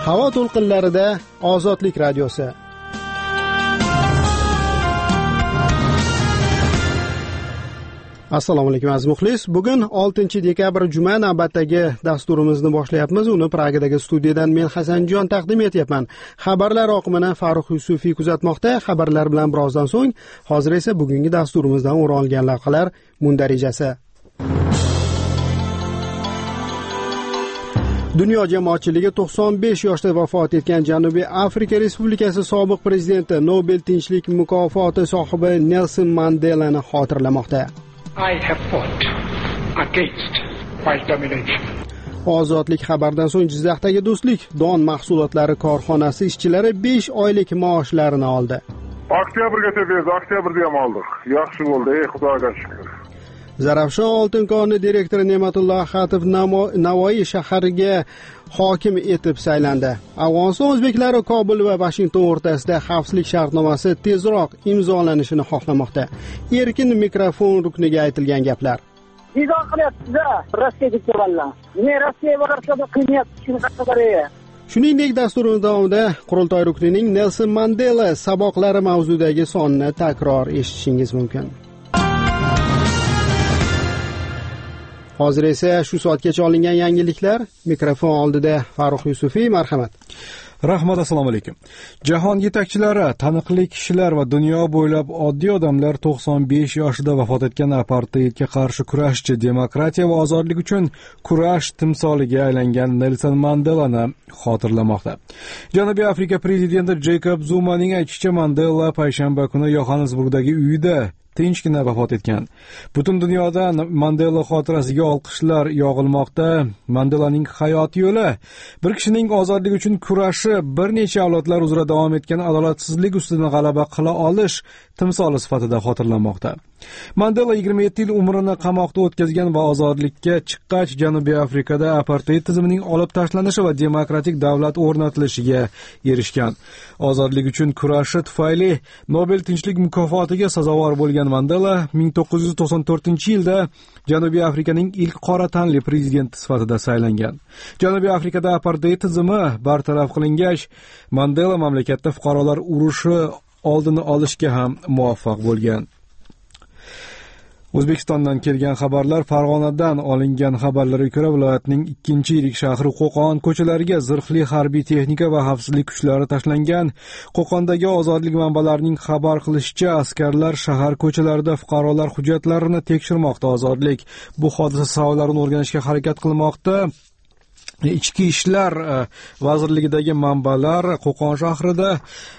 Havo to'lqinlarida Ozodlik radiosi. Assalomu alaykum aziz muxlis. Bugun 6-dekabr juma navbatdagi dasturimizni boshlayapmiz. Uni Pragadagi studiyadan men Hasanjon taqdim etyapman. Xabarlar oqimini Farruh Yusufiy kuzatmoqda. Xabarlar bilan birozdan so'ng, hozir esa bugungi dasturimizdan o'rin olgan lavhalar mundarijasi. Dunyo jamoatchiligi 95 yoshda vafot etgan Janubiy Afrika Respublikasi sobiq prezidenti, Nobel tinchlik mukofoti sohibi Nelson Mandelani xotirlamoqda. I have fought against white domination. Ozodlik xabardan so'ng Jizzaxdagi Do'stlik don mahsulotlari korxonasi ishchilari 5 oylik maoshlarini oldi. Oktyabrga tepamiz, oktyabrda ham oldik. Yaxshi bo'ldi, Xudoga shukr. Zarafshon oltin koni direktori Ne'matullo Xatov Navoiy shahriga hokim etib saylandi. Afg'oniston o'zbeklari Kobul va Washington o'rtasida xavfsizlik shartnomasi tezroq imzolanishini xohlamoqda. Erkin mikrofon rukniga aytilgan gaplar. Nizom qilyapsiz-a, Rossiyaga kelganlar. Men Rossiya va Rossiyada qilyapti, shuni qilib. Shuningdek, dasturimiz davomida Qurultoy ruknining Nelson Mandela saboqlari mavzudagi sonini takror eshitishingiz mumkin. Hozir esa shu soatgacha olingan yangiliklar. Mikrofon oldida Farruh Yusufiy, marhamat. Rahmat, assalomu alaykum. Jahon yetakchilari, taniqli kishilar va dunyo bo'ylab oddiy odamlar 95 yoshida vafot etgan apartheidga qarshi kurashchi, demokratiya va ozodlik uchun kurash timsoliga aylangan Nelson Mandelani xotirlamoqda. Janubiy Afrika prezidenti Jacob Zumaning aytishicha, Mandela payshanba kuni Yohannesburgdagi uyida tinchgina vafot etgan. Butun dunyoda Mandela xotirasiga olqishlar yog'ilmoqda. Mandelaning hayot yo'li, bir kishining ozodlik uchun kurashi, bir necha avlodlar uzra davom etgan adolatsizlik ustidan g'alaba qila olish timsoli sifatida xotirlanmoqda. Mandela 27 yil umrini qamoqda o'tkazgan va ozodlikka chiqqach Janubiy Afrikada apartheid tizimining olib tashlanishi va demokratik davlat o'rnatilishiga erishgan. Ozodlik uchun kurashi tufayli Nobel tinchlik mukofotiga sazovor bo'lgan Mandela 1994-yilda Janubiy Afrikaning ilk qora tanli prezidenti sifatida saylangan. Janubiy Afrikada apartheid tizimi bartaraf qilingach, Mandela mamlakatda fuqarolar urushi oldini olishga ham muvaffaq bo'lgan. O'zbekistondan kelgan xabarlar. Farg'onadan olingan xabarlarga ko'ra, viloyatning 2-yirik shahri Qo'qon ko'chalariga zirhli harbiy texnika va xavfsizlik kuchlari tashlangan. Qo'qondagi ozodlik manbalarining xabar qilishicha, askarlar shahar ko'chalarida fuqarolar hujjatlarini tekshirmoqda. Ozodlik bu hodisa sabablariini o'rganishga harakat qilmoqda. Ichki ishlar vazirligidagi manbalar Qo'qon shahrida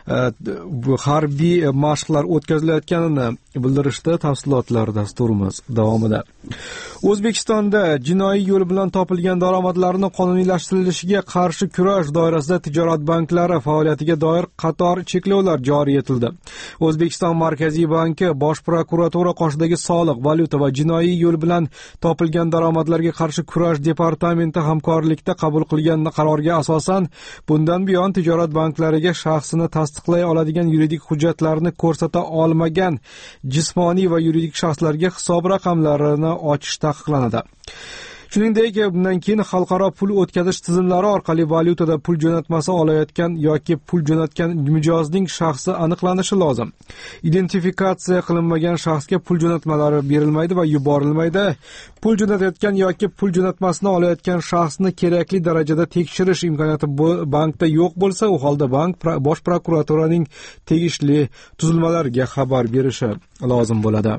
harbiy mashqlar o'tkazilayotganini bildirishda. Tafsilotlar dasturimiz davomida. O'zbekistonda jinoiy yo'l bilan topilgan daromadlarni qonuniylashtirishiga qarshi kurash doirasida tijorat banklari faoliyatiga doir qator cheklovlar joriy etildi. O'zbekiston Markaziy banki Bosh prokuratura qoshidagi soliq, valyuta va jinoiy yo'l bilan topilgan daromadlarga qarshi kurash departamenti hamkorlikda qabul qilgan qarorga asosan bundan buyon tijorat banklariga shaxsini tasdiqlay oladigan yuridik hujjatlarni ko'rsata olmagan jismoniy va yuridik shaxslarga hisob raqamlarini ochish taqiqlanadi. Shuningdek, bundan keyin xalqaro pul o'tkazish tizimlari orqali valyutada pul jo'natmasi olayotgan yoki pul jo'natgan mijozning shaxsi aniqlanishi lozim. Identifikatsiya qilinmagan shaxsga pul jo'natmalari berilmaydi va yuborilmaydi. Pul jo'natayotgan yoki pul jo'natmasini olayotgan shaxsni kerakli darajada tekshirish imkoniyati bankda yo'q bo'lsa, u holda bank Bosh prokuraturaning tegishli tuzilmalariga xabar berishi lozim bo'ladi.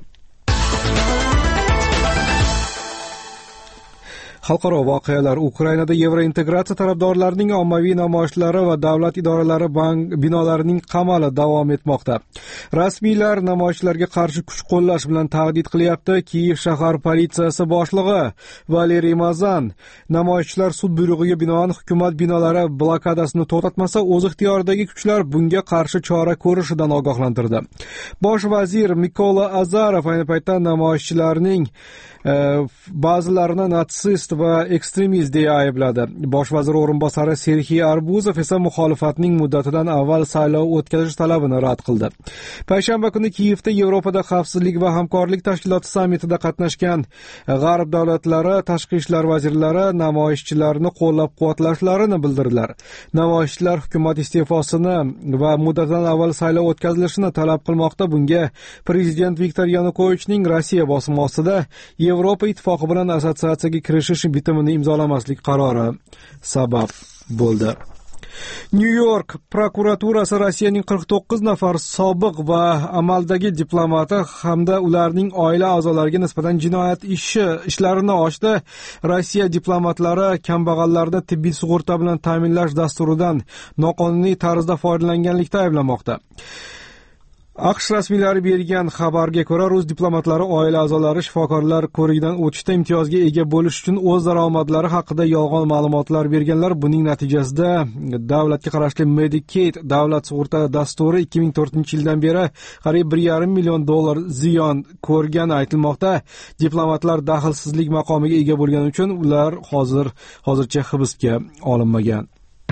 Xalqaro voqealar. Ukrainada Yevrointegratsiya tarafdorlarining ommaviy namoyishlari va davlat idoralari binolarining qamali davom etmoqda. Rasmiylar namoyishlarga qarshi kuch qo'llash bilan tahdid qilyapti. Kiyev shahar politsiyasi boshlig'i Valeriy Mazan namoyishchilar sud buyrug'iga binoan hukumat binolari blokadasini to'xtatmasa, o'z ixtiyoridagi kuchlar bunga qarshi chora ko'rishidan ogohlantirdi. Bosh vazir Mikola Azarov ayni paytda namoyishchilarning ba'zilarini natsist terrorist va ekstremist deya aybladi. Bosh vazir o'rinbosari Serhiy Arbuzov esa muxolifatning muddatidan avval saylov o'tkazish talabini rad qildi. Payshanba kuni Kiyevda Yevropada xavfsizlik va hamkorlik tashkiloti sammitida qatnashgan G'arb davlatlari tashqi ishlar vazirlari namoyishchilarni qo'llab-quvvatlashlarini bildirdilar. Namoyishchilar hukumat iste'fosini va muddatidan avval saylov o'tkazilishini talab qilmoqda. Bunga prezident Viktor Yanukovichning Rossiya bosimi ostida Yevropa ittifoqi bilan assotsiatsiyaga kirishish bitimini imzolamaslik qarori sabab bo'ldi. New York prokuraturasi Rossiyaning 49 nafar sobiq va amaldagi diplomati hamda ularning oila a'zolariga nisbatan jinoyat ishlarini ochdi. Rossiya diplomatlari kambag'allarni tibbiy sug'urta bilan ta'minlash dasturidan noqonuniy tarzda foydalanganlikda ayblamoqda. AQSh rasmiylari bergan xabarga ko'ra, rus diplomatlari oila a'zolari shifokorlar ko'rigidan o'tishda imtiyozga ega bo'lish uchun o'z daromadlari haqida yolg'on ma'lumotlar berganlar. Buning natijasida davlatga qarashli Medicaid davlat sug'urta dasturi 2004-yildan beri qariyb $1,5 million ziyon ko'rgani aytilmoqda. Diplomatlar daxlsizlik maqomiga ega bo'lgani uchun ular hozircha hibsga olinmagan.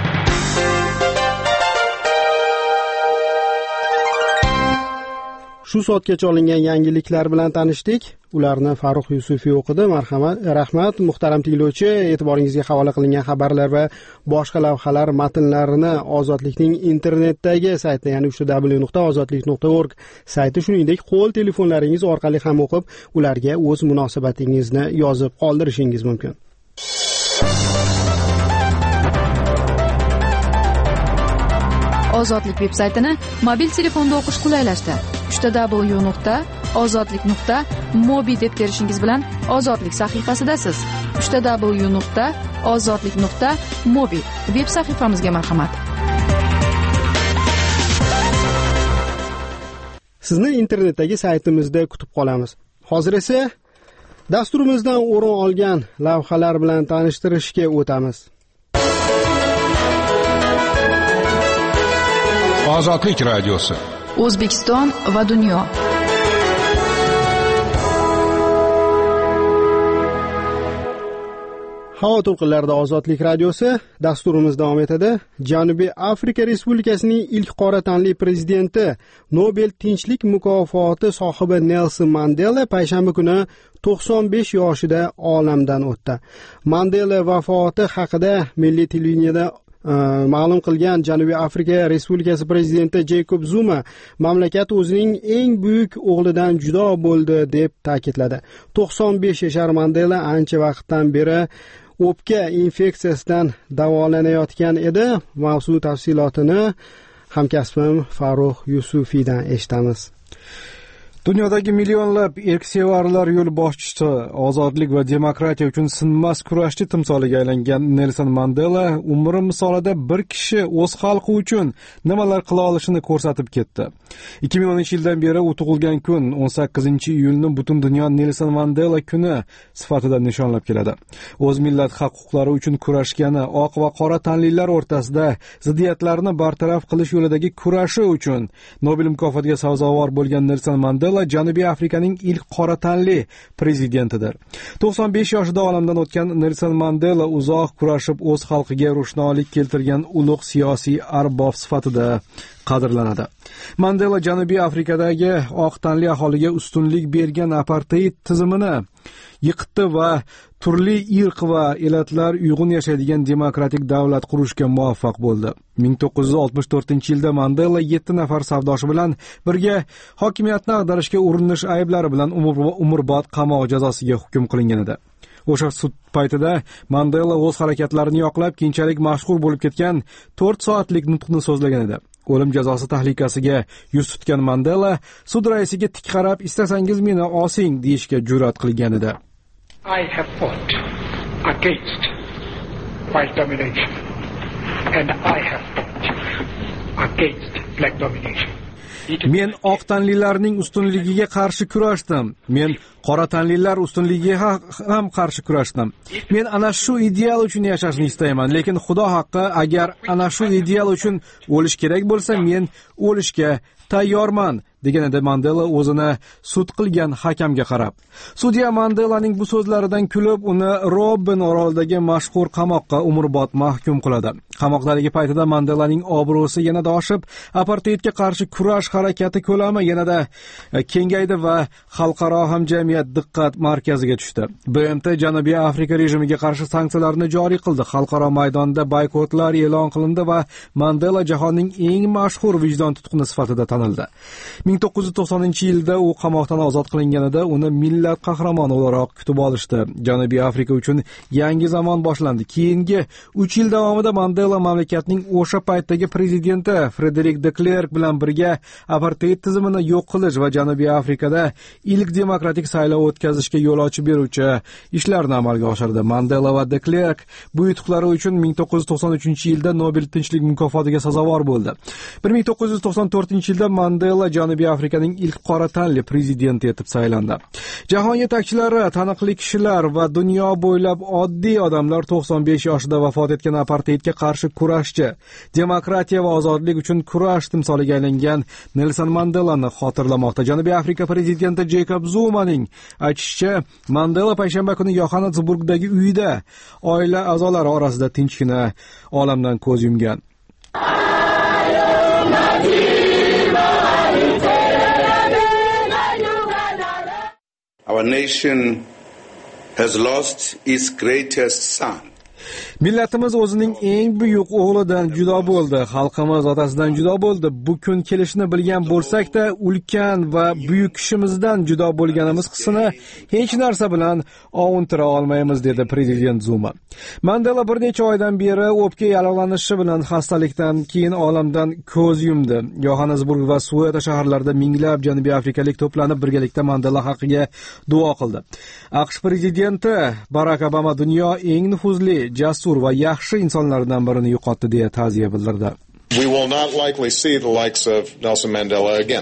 Shu soatgacha olingan yangiliklar bilan tanishdik. Ularni Farruh Yusufiy o'qidi. Rahmat. Muhtaram tinglovchi, e'tiboringizga havola qilingan xabarlar va boshqa lavhalar matnlarini Ozodlikning internetdagi sayti, ya'ni www.ozodlik.org sayti, shuningdek qo'l telefonlaringiz orqali ham o'qib, ularga o'z munosabatingizni yozib qoldirishingiz mumkin. Ozodlik veb-saytini mobil telefonda o'qish qulaylashdi. www.ozodlik.mobi deb terishingiz bilan Ozodlik sahifasidasiz. www.ozodlik.mobi veb sahifamizga marhamat. Sizni internetdagi saytimizda kutib qolamiz. Hozir esa dasturimizdan o'rin olgan lavhalar bilan tanishtirishga o'tamiz. Ozodlik radiosi. O'zbekiston va dunyo. Havo to'lqinlarida Ozodlik radiosi dasturimiz davom etadi. Janubiy Afrika Respublikasining ilk qora tanli prezidenti, Nobel tinchlik mukofoti sohibi Nelson Mandela payshanba kuni 95 yoshida olamdan o'tdi. Mandela vafoti haqida milliy televideniyada ma'lum qilgan Janubiy Afrika Respublikasi prezidenti Jacob Zuma mamlakat o'zining eng buyuk o'g'lidan judo bo'ldi deb ta'kidladi. 95 yashar Mandela ancha vaqtdan beri o'pka infeksiyasidan davolanayotgan edi. Mavzu tafsilotini hamkasbim Farruh Yusufiydan eshitamiz. Dunyodagi millionlab erksevarlar yo'l boshchisi, ozodlik va demokratiya uchun sinmas kurashchi timsoliga aylangan Nelson Mandela umri misolida bir kishi o'z xalqi uchun nimalar qila olishini ko'rsatib ketdi. 2010-yildan beri u tug'ilgan kun 18-iyulni butun dunyo Nelson Mandela kuni sifatida nishonlab keladi. O'z millat haq-huquqlari uchun kurashgani, oq va qora tanlilar o'rtasida ziddiyatlarni bartaraf qilish yo'lidagi kurashi uchun Nobel mukofotiga sazovor bo'lgan Nelson Mandela Janubiy Afrikaning ilk qora tanli prezidentidir. 95 yoshida olamdan o'tgan Nelson Mandela uzoq kurashib o'z xalqiga ro'shnolik keltirgan ulug' siyosiy arbob sifatida qadrlanadi. Mandela Janubiy Afrikadagi oq tanli aholiga ustunlik bergan apartheid tizimini yiqitdi va turli irq va elatlar uyg'un yashaydigan demokratik davlat qurishga muvaffaq bo'ldi. 1964-yilda Mandela 7 nafar savdoshi bilan birga hokimiyatni ag'darishga urinish ayblari bilan umrbod qamoq jazosiga hukm qilingan edi. O'sha sud paytida Mandela o'z harakatlarini yoqlab, keyinchalik mashhur bo'lib ketgan 4 soatlik nutqni so'zlagan edi. O'lim jazosi tahlikasiga yuz tutgan Mandela sud raisiga tik qarab, istasangiz meni osing deyishga jur'at qilgan edi. I have fought against white domination and I have fought against black domination. Men oq tanlilarning ustunligiga qarshi kurashdim. Men qora tanlilar ustunligiga ham qarshi kurashdim. Men ana shu ideal uchun yashashni istayman, lekin Xudo haqqi, agar ana shu ideal uchun o'lish kerak bo'lsa, men o'lishga tayyorman degan edi Mandela o'zini sud qilgan hakamga qarab. Sudya Mandelaning bu so'zlaridan kulib, uni Robben orolidagi mashhur qamoqqa umrbod mahkum qiladi. Qamoqdagi paytida Mandelaning obro'si yanada oshib, apartheidga qarshi kurash harakati ko'lami yanada kengaydi va xalqaro hamjamiyat diqqat markaziga tushdi. BMT Janubiy Afrika rejimiga qarshi sanksiyalarni joriy qildi. Xalqaro maydonda boykotlar e'lon qilindi va Mandela jahonning eng mashhur vijdon tutquni sifatida tanildi. 1990-yilda u qamoqdan ozod qilinganida uni millat qahramoni o'laroq kutib olishdi. Janubiy Afrika uchun yangi zamon boshlandi. Keyingi 3 yil davomida Mandela mamlakatning o'sha paytdagi prezidenti Frederik de Klerk bilan birga apartheid tizimini yo'q qilish va Janubiy Afrikada ilk demokratik saylov o'tkazishga yo'l ochib beruvchi ishlarni amalga oshirdi. Mandela va de Klerk bu yutuqlari uchun 1993-yilda Nobel tinchlik mukofotiga sazovor bo'ldi. 1994-yilda Mandela Janubiy Afrikaning ilk qora tanli prezidenti etib saylandi. Jahon yetakchilari, taniqli kishilar va dunyo bo'ylab oddiy odamlar 95 yoshida vafot etgan apartheidga qarshi kurashchi, demokratiya va ozodlik uchun kurash timsoliga aylangan Nelson Mandelani xotirlamoqda. Janubiy Afrika prezidenti Jacob Zumaning aytishicha, Mandela payshanba kuni Johannesburgdagi uyida oila a'zolari orasida tinchgina olamdan ko'z yumgan. Our nation has lost its greatest son. Millatimiz o'zining eng buyuk o'g'lidan judo bo'ldi. Xalqimiz otasidan judo bo'ldi. Bu kun kelishini bilgan bo'lsak-da, ulkan va buyuk kishimizdan judo bo'lganimiz hissini hech narsa bilan ovuntira olmaymiz, dedi prezident Zuma. Mandela bir necha oydan beri o'pka yallig'lanishi bilan xastalikdan keyin olamdan ko'z yumdi. Johannesburg va Soweto shaharlarida minglab janubiy afrikalik to'planib birgalikda Mandela haqqiga duo qildi. AQSh prezidenti Barack Obama dunyo eng nufuzli, jasur va yaxshi insonlardan birini yo'qotdi deya ta'ziya bildirdi. We will not likely see the likes of Nelson Mandela again.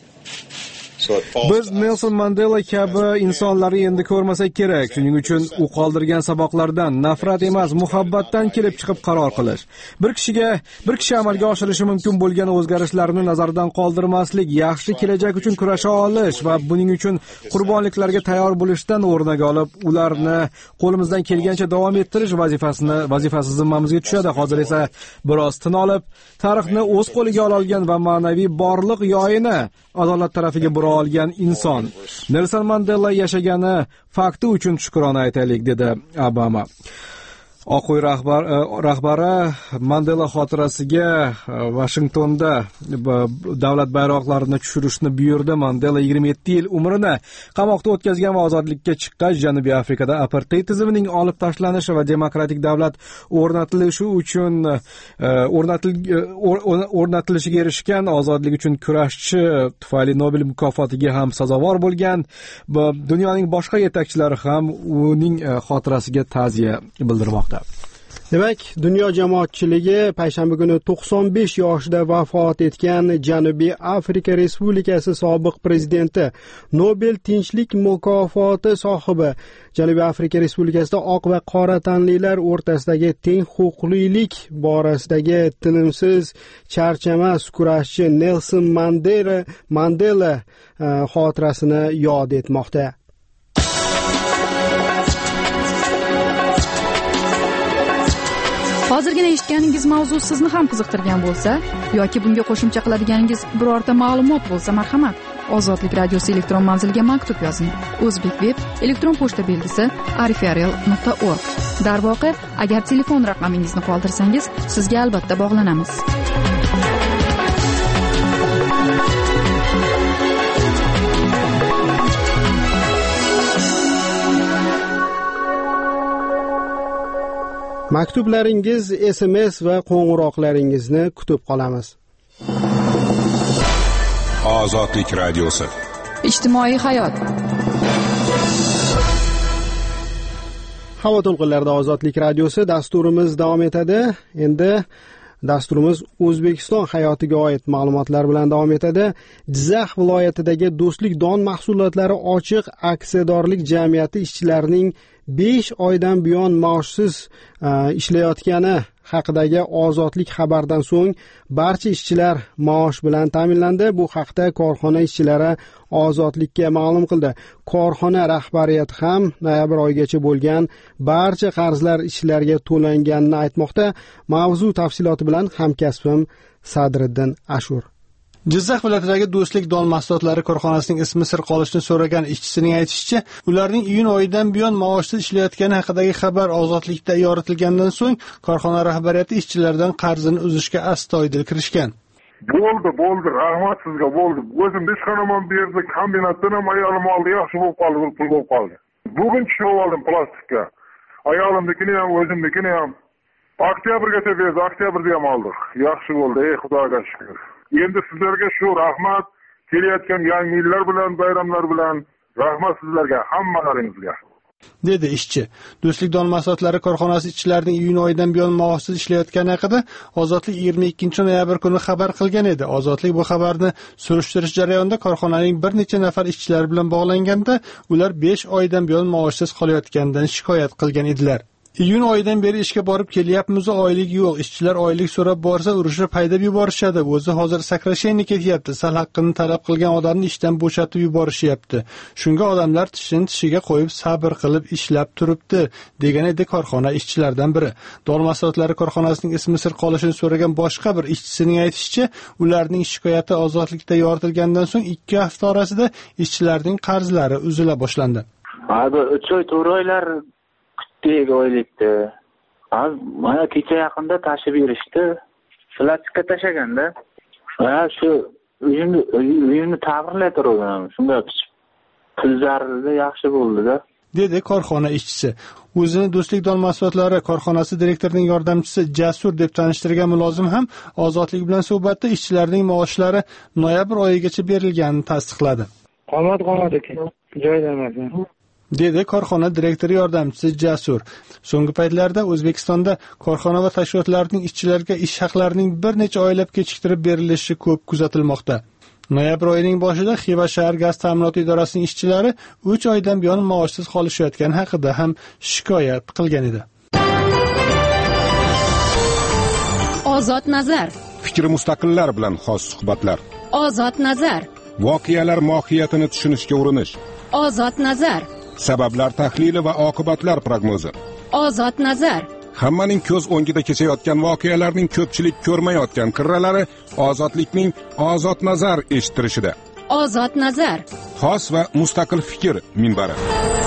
Biz Nelson Mandela kabi insonlarni endi ko'rmasak kerak. Shuning uchun u qoldirgan saboqlardan nafrat emas, muhabbatdan kelib chiqib qaror qilish. Bir kishi amalga oshirishi mumkin bo'lgan o'zgarishlarni nazardan qoldirmaslik, yaxshi kelajak uchun kurasha olish va buning uchun qurbonliklarga tayyor bo'lishdan o'rnak olib, ularni qo'limizdan kelgancha davom ettirish vazifasi zimmamizga tushadi. Hozir esa biroz tin olib, tarixni o'z qo'liga olgan va ma'naviy borliq yo'yini adolat tarafiga bura olgan inson Nelson Mandela yashagani fakti uchun shukrona aytaylik, dedi Obama. Oq uy rahbari Mandela xotirasiga Washingtonda davlat bayroqlarini tushirishni buyurdi. Mandela 27 yil umrini qamoqda o'tkazgan va ozodlikka chiqqach, Janubiy Afrikada apartheid tizimining olib tashlanishi va demokratik davlat o'rnatilishiga erishgan ozodlik uchun kurashchi tufayli Nobel mukofotiga ham sazovor bo'lgan. Dunyoning boshqa yetakchilari ham uning xotirasiga ta'ziya bildirmoqda. Demak, dunyo jamoatchiligi payshanba kuni 95 yoshida vafot etgan Janubiy Afrika Respublikasi sobiq prezidenti, Nobel tinchlik mukofoti sohibi, Janubiy Afrika Respublikasida oq va qora tanlilar o'rtasidagi teng huquqlilik borasidagi tinimsiz charchamas kurashchi Nelson Mandela xotirasini yod etmoqda. Hozirgina eshitganingiz mavzu sizni ham qiziqtirgan bo'lsa yoki bunga qo'shimcha qiladiganingiz birorta ma'lumot bo'lsa, marhamat, Ozodlik radiosi elektron manziliga maktub yozing. O'zbekveb elektron pochta belgisi arifarial.org. Darvoqe, agar telefon raqamingizni qoldirsangiz, sizga albatta bog'lanamiz. Maktublaringiz, SMS va qo'ng'iroqlaringizni kutib qolamiz. Ozodlik radiosi. Ijtimoiy hayot. Havo to'lqinlarida Ozodlik radiosi dasturimiz davom etadi. Endi dasturimiz O'zbekiston hayotiga oid ma'lumotlar bilan davom etadi. Jizzax viloyatidagi Do'stlik don mahsulotlari ochiq aksiyadorlik jamiyati ishchilarining 5 oydan buyon maoshsiz ishlayotgani haqidagi ozodlik xabardan so'ng barcha ishchilar maosh bilan ta'minlandi. Bu haqda korxona ishchilari ozodlikka ma'lum qildi. Korxona rahbariyati ham noyabr oyigacha bo'lgan barcha qarzlar ishchilarga to'langanini aytmoqda. Mavzu tafsiloti bilan hamkasbim Sadriddin Ashur. Jizzax viloyatidagi Do'stlik don mahsulotlari korxonasining ismi sir qolishini so'ragan ishchisining aytishicha, ularning iyun oyidan buyon maoshsiz ishlayotgani haqidagi xabar ozodlikda yoritilgandan so'ng korxona rahbariyati ishchilardan qarzini uzishga astoydil kirishgan. Bo'ldi, rahmat sizga, bo'ldi. O'zim ishxonamon bu yerda kombinatdan ham ayolim oldi, yaxshi bo'lib qoldi, pul bo'lib qoldi. Bugun tushirib oldim plastikka. Ayolimnikini ham, o'zimnikini ham. Oktyabrgacha berdi, oktyabrda ham oldik. Yaxshi bo'ldi, Xudoga shukr. Endi sizlarga shu rahmat, kelayotgan yangi yillar bilan, bayramlar bilan rahmat sizlarga, hammalaringizga. Dedi ishchi. Do'stlik don mahsulotlari korxonasi ishchilarining iyun oyidan buyon maoshsiz ishlayotgani haqida Ozodlik 22-noyabr kuni xabar qilgan edi. Ozodlik bu xabarni surishtirish jarayonida korxonaning bir necha nafar ishchilari bilan bog'langanda, ular 5 oydan buyon maoshsiz qolayotganidan shikoyat qilgan edilar. Iyun oyidan beri ishga borib kelyapmiz, oylik yo'q. Ishchilar oylik so'rab borsa, urushib haydab yuborishadi. O'zi hozir sakrashayni ketyapti. Sal haqqini talab qilgan odamni ishdan bo'shatib yuborishyapti. Shunga odamlar tishiga qo'yib sabr qilib ishlab turibdi, degan edi korxona ishchilaridan biri. Don mahsulotlari korxonasining ismi sir qolishini so'ragan boshqa bir ishchisining aytishicha, ularning shikoyati ozodlikda yoritilgandan so'ng 2 hafta orasida ishchilarning qarzlari uzila boshlandi. Hozir 3 oy, 4 oylar oylikda. Mana kecha yaqinda tashib berishdi. Plastikka tashaganda, shu uyimni ta'mirlattirdim. Shunga pullarida yaxshi bo'ldi-da. Dedi korxona ishchisi. O'zini Do'stlik don mahsulotlari korxonasi direktorining yordamchisi Jasur deb tanishtirgan mulozim ham Ozodlik bilan suhbatda ishchilarning maoshlari noyabr oyigacha berilganini tasdiqladi. Qomat ekan. Joyda emas. Dedi korxona direktori yordamchisi Jasur. So'nggi paytlarda O'zbekistonda korxona va tashkilotlarning ishchilarga ish haqlarining bir necha oylab kechiktirib berilishi ko'p kuzatilmoqda. Noyabr oyining boshida Xiva shahar gaz ta'minoti idorasining ishchilari 3 oydan buyon maoshsiz qolishayotgani haqida ham shikoyat qilgan edi. Ozod nazar. Fikri mustaqillar bilan xos suhbatlar. Ozod nazar. Voqealar mohiyatini tushunishga urinish. Ozod nazar. Sabablar tahlili va oqibatlar prognozi. Ozod nazar. Hammaning ko'z o'ngida kechayotgan voqealarning ko'pchilik ko'rmayotgan qirralari ozodlikning ozod nazar eshittirishida. Ozod nazar. Xos va mustaqil fikr minbari.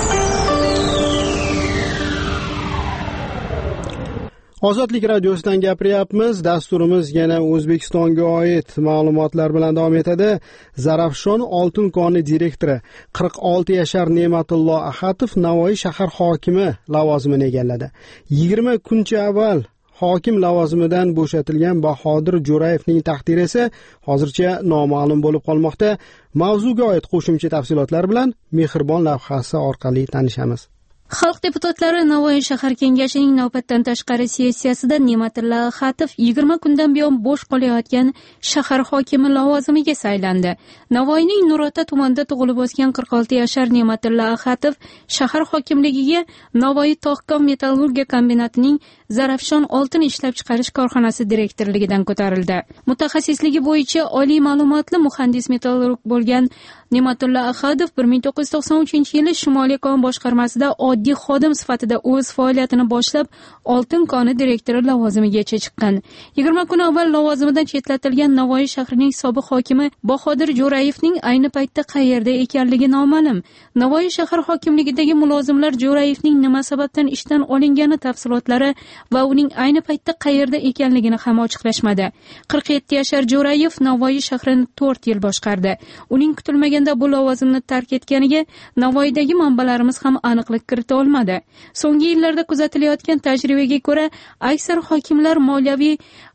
Ozodlik radiosidan gapiryapmiz. Dasturimiz yana O'zbekistonga oid ma'lumotlar bilan davom etadi. Zarafshon oltin koni direktori 46 yashar Ne'matullo Axatov Navoiy shahar hokimi lavozimini egalladi. 20 kuncha avval hokim lavozimidan bo'shatilgan Bahodir Jo'rayevning taqdiri esa hozircha noma'lum bo'lib qolmoqda. Mavzuga oid qo'shimcha tafsilotlar bilan Mehribon lavhasi orqali tanishamiz. Xalq deputatlari Navoiy shahar kengashining navbatdan tashqari sessiyasida Ne'matullo Axatov 20 kundan buyon bo'sh qolayotgan shahar hokimi lavozimiga saylandi. Navoiyning Nurota tumanida tug'ilib o'sgan 46 yashar Ne'matullo Axatov shahar hokimligiga Navoiy tog' metallurgiya kombinatining Zarafshon oltin ishlab chiqarish korxonasi direktorligidan ko'tarildi. Mutaxassisligi bo'yicha oliy ma'lumotli muhandis metallurg bo'lgan Ne'matullo Axatov 1993-yili Shimoliy kon boshqarmasida oddiy xodim sifatida o'z faoliyatini boshlab, oltin koni direktori lavozimigacha chiqqan. 20 kun avval lavozimidan chetlatilgan Navoiy shahrining sobiq hokimi Bahodir Jo'rayevning ayni paytda qayerda ekanligi noma'lum. Navoiy shahar hokimligidagi mulozimlar Jo'rayevning nima sababdan ishdan olingani tafsilotlari va uning ayni paytda qayerda ekanligini ham ochiqlashmadi. 47 yashar Jo'rayev Navoiy shahrini 4 yil boshqardi. Uning kutilmaganda bu lavozimni tark etganiga Navoiydagi manbalarimiz ham aniqlik kirita olmadi. So'nggi yillarda kuzatilayotgan tajribaga ko'ra, aksar hokimlar moliyaviy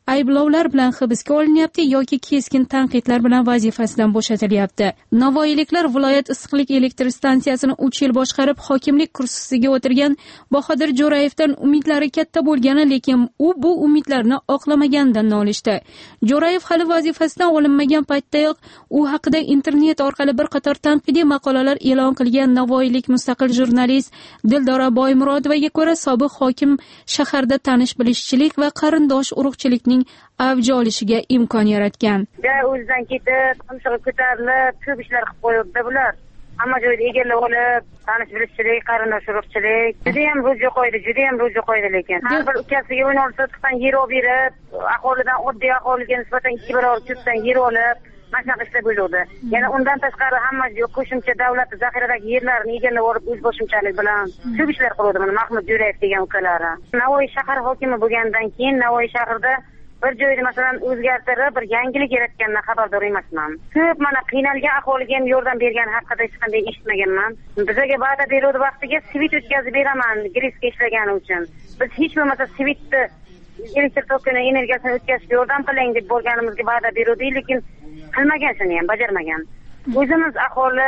ayblovlar bilan hibsga olinyapti yoki keskin tanqidlar bilan vazifasidan bo'shatilyapti. Navoiyliklar viloyat issiqlik elektr stansiyasini 3 yil boshqarib hokimlik kursisiga o'tirgan Bahodir Jo'rayevdan umidlari katta bo'lgani, lekin u bu umidlarni oqlamaganidan nolishdi. Jo'rayev hali vazifasidan olinmagan paytdayoq u haqida internet orqali bir qator tanqidiy maqolalar e'lon qilgan navoiylik mustaqil jurnalist Dildora Boymurodovaga ko'ra, sobiq hokim shaharda tanish-bilishchilik va qarindosh urug'chilikning avj olishiga imkon yaratgan. O'zidan ketib, qimshig'i ko'tarilib, ko'p ishlar qilib qo'yibdi bular. Hamma joyda egallab olib, tanish-bilishchilik, qarindosh urug'chilik. Judayam ro'ja qo'ydi lekin. Har bir ukasiga 16 sotixdan yer olib berib, aholidan oddiy aholiga nisbatan 2 barobar ko'pdan yer olib, mashnaqa ishlar bo'ldi. Yana undan tashqari hamma qo'shimcha davlat zaxiradagi yerlarni egallab olib, o'z boshimchalik bilan ko'p ishlar qildi mana Mahmud Jo'rayev degan ukalari. Navoiy shahar hokimi bo'lgandan keyin Navoiy shahrida bir joyda masalan o'zgartirib, bir yangilik yaratgandan xabardor emasman. Ko'p mana qiynalgan aholiga ham yordam bergan haqida hech qanday eshitmaganman. Bizga va'da beruvdi, vaqtiga svit o'tkazib beraman, griska ishlagani uchun. Biz hech bo'lmasa svitni elektr tokini energiyasini o'tkazishga yordam qiling deb bo'lganimizga va'da beruvdi, lekin qilmagan, shuni ham bajarmagan. O'zimiz aholi